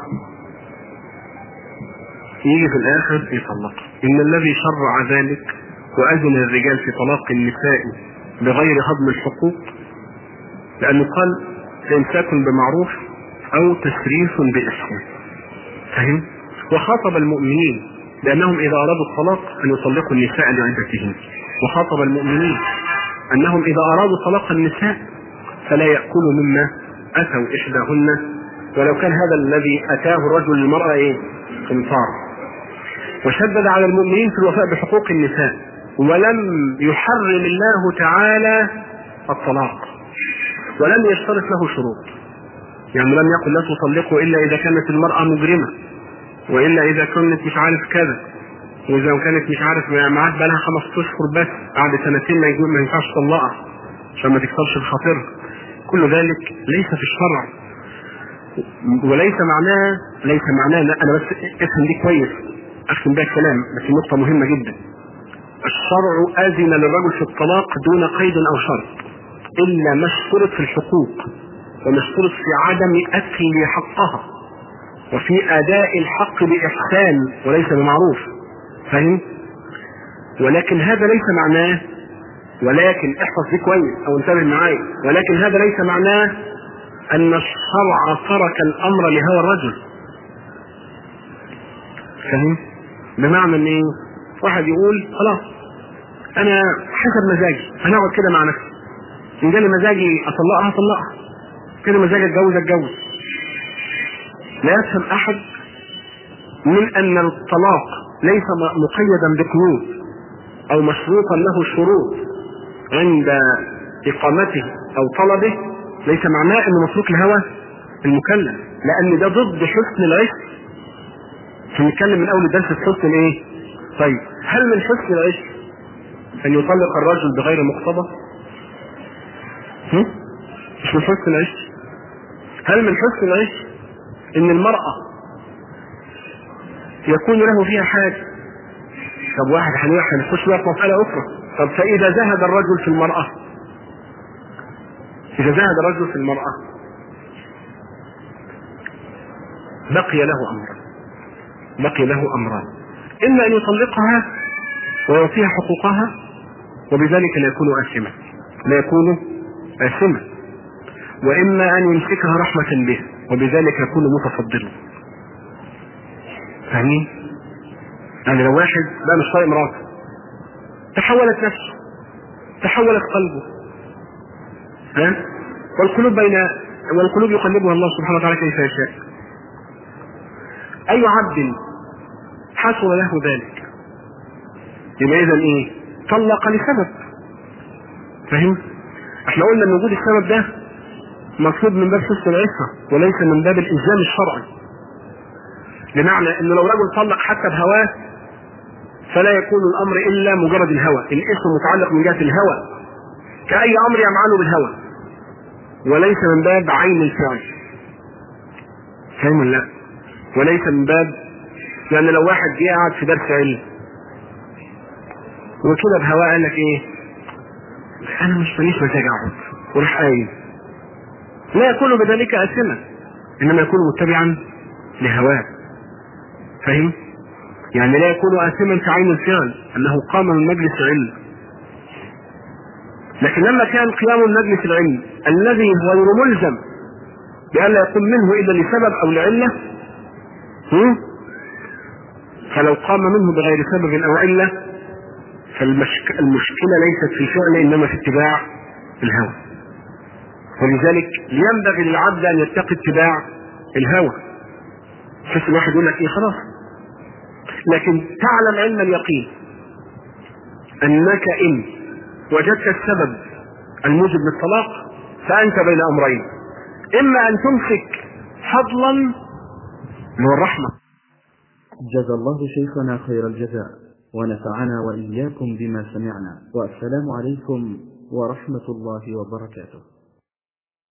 B: يجي في الآخر يطلقها. إن الذي شرع ذلك وأذن الرجال في طلاق النساء بغير هضم الحقوق، لأنه قال إمساك بمعروف أو تسريف بإحسان، فهم؟ وخاطب المؤمنين لأنهم إذا أرادوا الطلاق أن يطلقوا النساء لعدتهن، وخاطب المؤمنين أنهم إذا أرادوا طلاق النساء فلا يأكلوا مما أتوا إحداهن، ولو كان هذا الذي أتاه الرجل للمرأة إيه؟ قنطار. وشدد على المؤمنين في الوفاء بحقوق النساء، ولم يحرم الله تعالى الطلاق ولم يشترط له شروط، يعني لم يقل لا تطلقوا إلا إذا كانت المرأة مجرمة، وإلا إذا كانت مش عارف كذا، وإذا كانت مش عارف معاك بقى لها خمس أشهر بس، بعد سنتين ما يقول ما ينفعش تطلقها عشان ما تكسرش بخاطرها. كل ذلك ليس في الشرع، وليس معناه ليس معناه أنا بس افهم دي كويس، أختم بها الكلام، بس نقطة مهمة جدا. الشرع أذن للرجل في الطلاق دون قيد أو شرط، إلا ما اشترط في الحقوق، وما اشترط في عدم أكل حقها، وفي أداء الحق بإحسان وليس بمعروف، فهم؟ ولكن هذا ليس معناه، ولكن احفظ دي كويس أو انتبه معايا، ولكن هذا ليس معناه أن الشرع ترك الأمر لهوى الرجل، فهم؟ بمعنى أن واحد يقول خلاص أنا حسب مزاجي هنقعد كده مع نفسي، إن جالي مزاجي أطلقها أطلقها، كده مزاجي أتجوز أتجوز. لا يفهم أحد من أن الطلاق ليس مقيدا بقيود أو مشروطا له شروط عند إقامته أو طلبه، ليس معناه أنه متروك الهوى المكلف، لأن ده ضد حسن العشق. فنتكلم من أول درس حسن إيه؟ طيب هل من حسن العشق أن يطلق الرجل بغير مقتضى؟ مش من حسن العشق. هل من حسن العشق ان المرأة يكون له فيها حاجة؟ طب واحد هنخش بقى في مسألة أخرى، طب فإذا زهد الرجل في المرأة، إذا زهد الرجل في المرأة بقي له أمران، بقي له أمران، إما أن يطلقها ويعطيها حقوقها وبذلك لا يكون آثما لا يكون آثما، وإما أن يمسكها رحمة به وبذلك يكون متفضلا. فاهمين؟ يعني لو واحد بقى مش طايق مراته، تحولت نفسه، تحولت قلبه، ها؟ والقلوب بين والقلوب يقلبها الله سبحانه وتعالى كيف يشاء. أي عبد حصل له ذلك يبقى إذن إيه؟ طلق لسبب. فاهم؟ احنا قلنا ان وجود السبب ده مطلوب من باب حسن العفة وليس من باب الإلزام الشرعي، بمعنى انه لو رجل طلق حتى بهواه فلا يكون الأمر إلا مجرد الهوى، الاسم متعلق من جهة الهوى كأي أمر يعمله بالهوى، وليس من باب عين الفعل. فاهم ولا لا؟ وليس من باب، يعني لو واحد جه قاعد في درس علم وكده بهواء قال لك ايه، انا مش ماليش مزاج اقعد وراح قايم، لا يكون بذلك آثما، انما يكون متبعا لهواه. فاهم؟ يعني لا يكون آثما في عين الفعل انه قام من مجلس علم، لكن لما كان قيام المجلس العلم الذي غير ملزم بأن لا يقوم منه إلا لسبب أو لعلة، فلو قام منه بغير سبب أو علة فالمشكلة ليست في الفعل إنما في اتباع الهوى. ولذلك ينبغي للعبد أن يتقي اتباع الهوى. شوف الواحد يقول لك إيه خلاص، لكن تعلم علم اليقين أنك إن وجدت السبب الموجب للطلاق فأنت بين أمرين، إما أن تمسك فضلا من الرحمة.
C: جزا الله شيخنا خير الجزاء، ونفعنا وإياكم بما سمعنا، والسلام عليكم ورحمة الله وبركاته.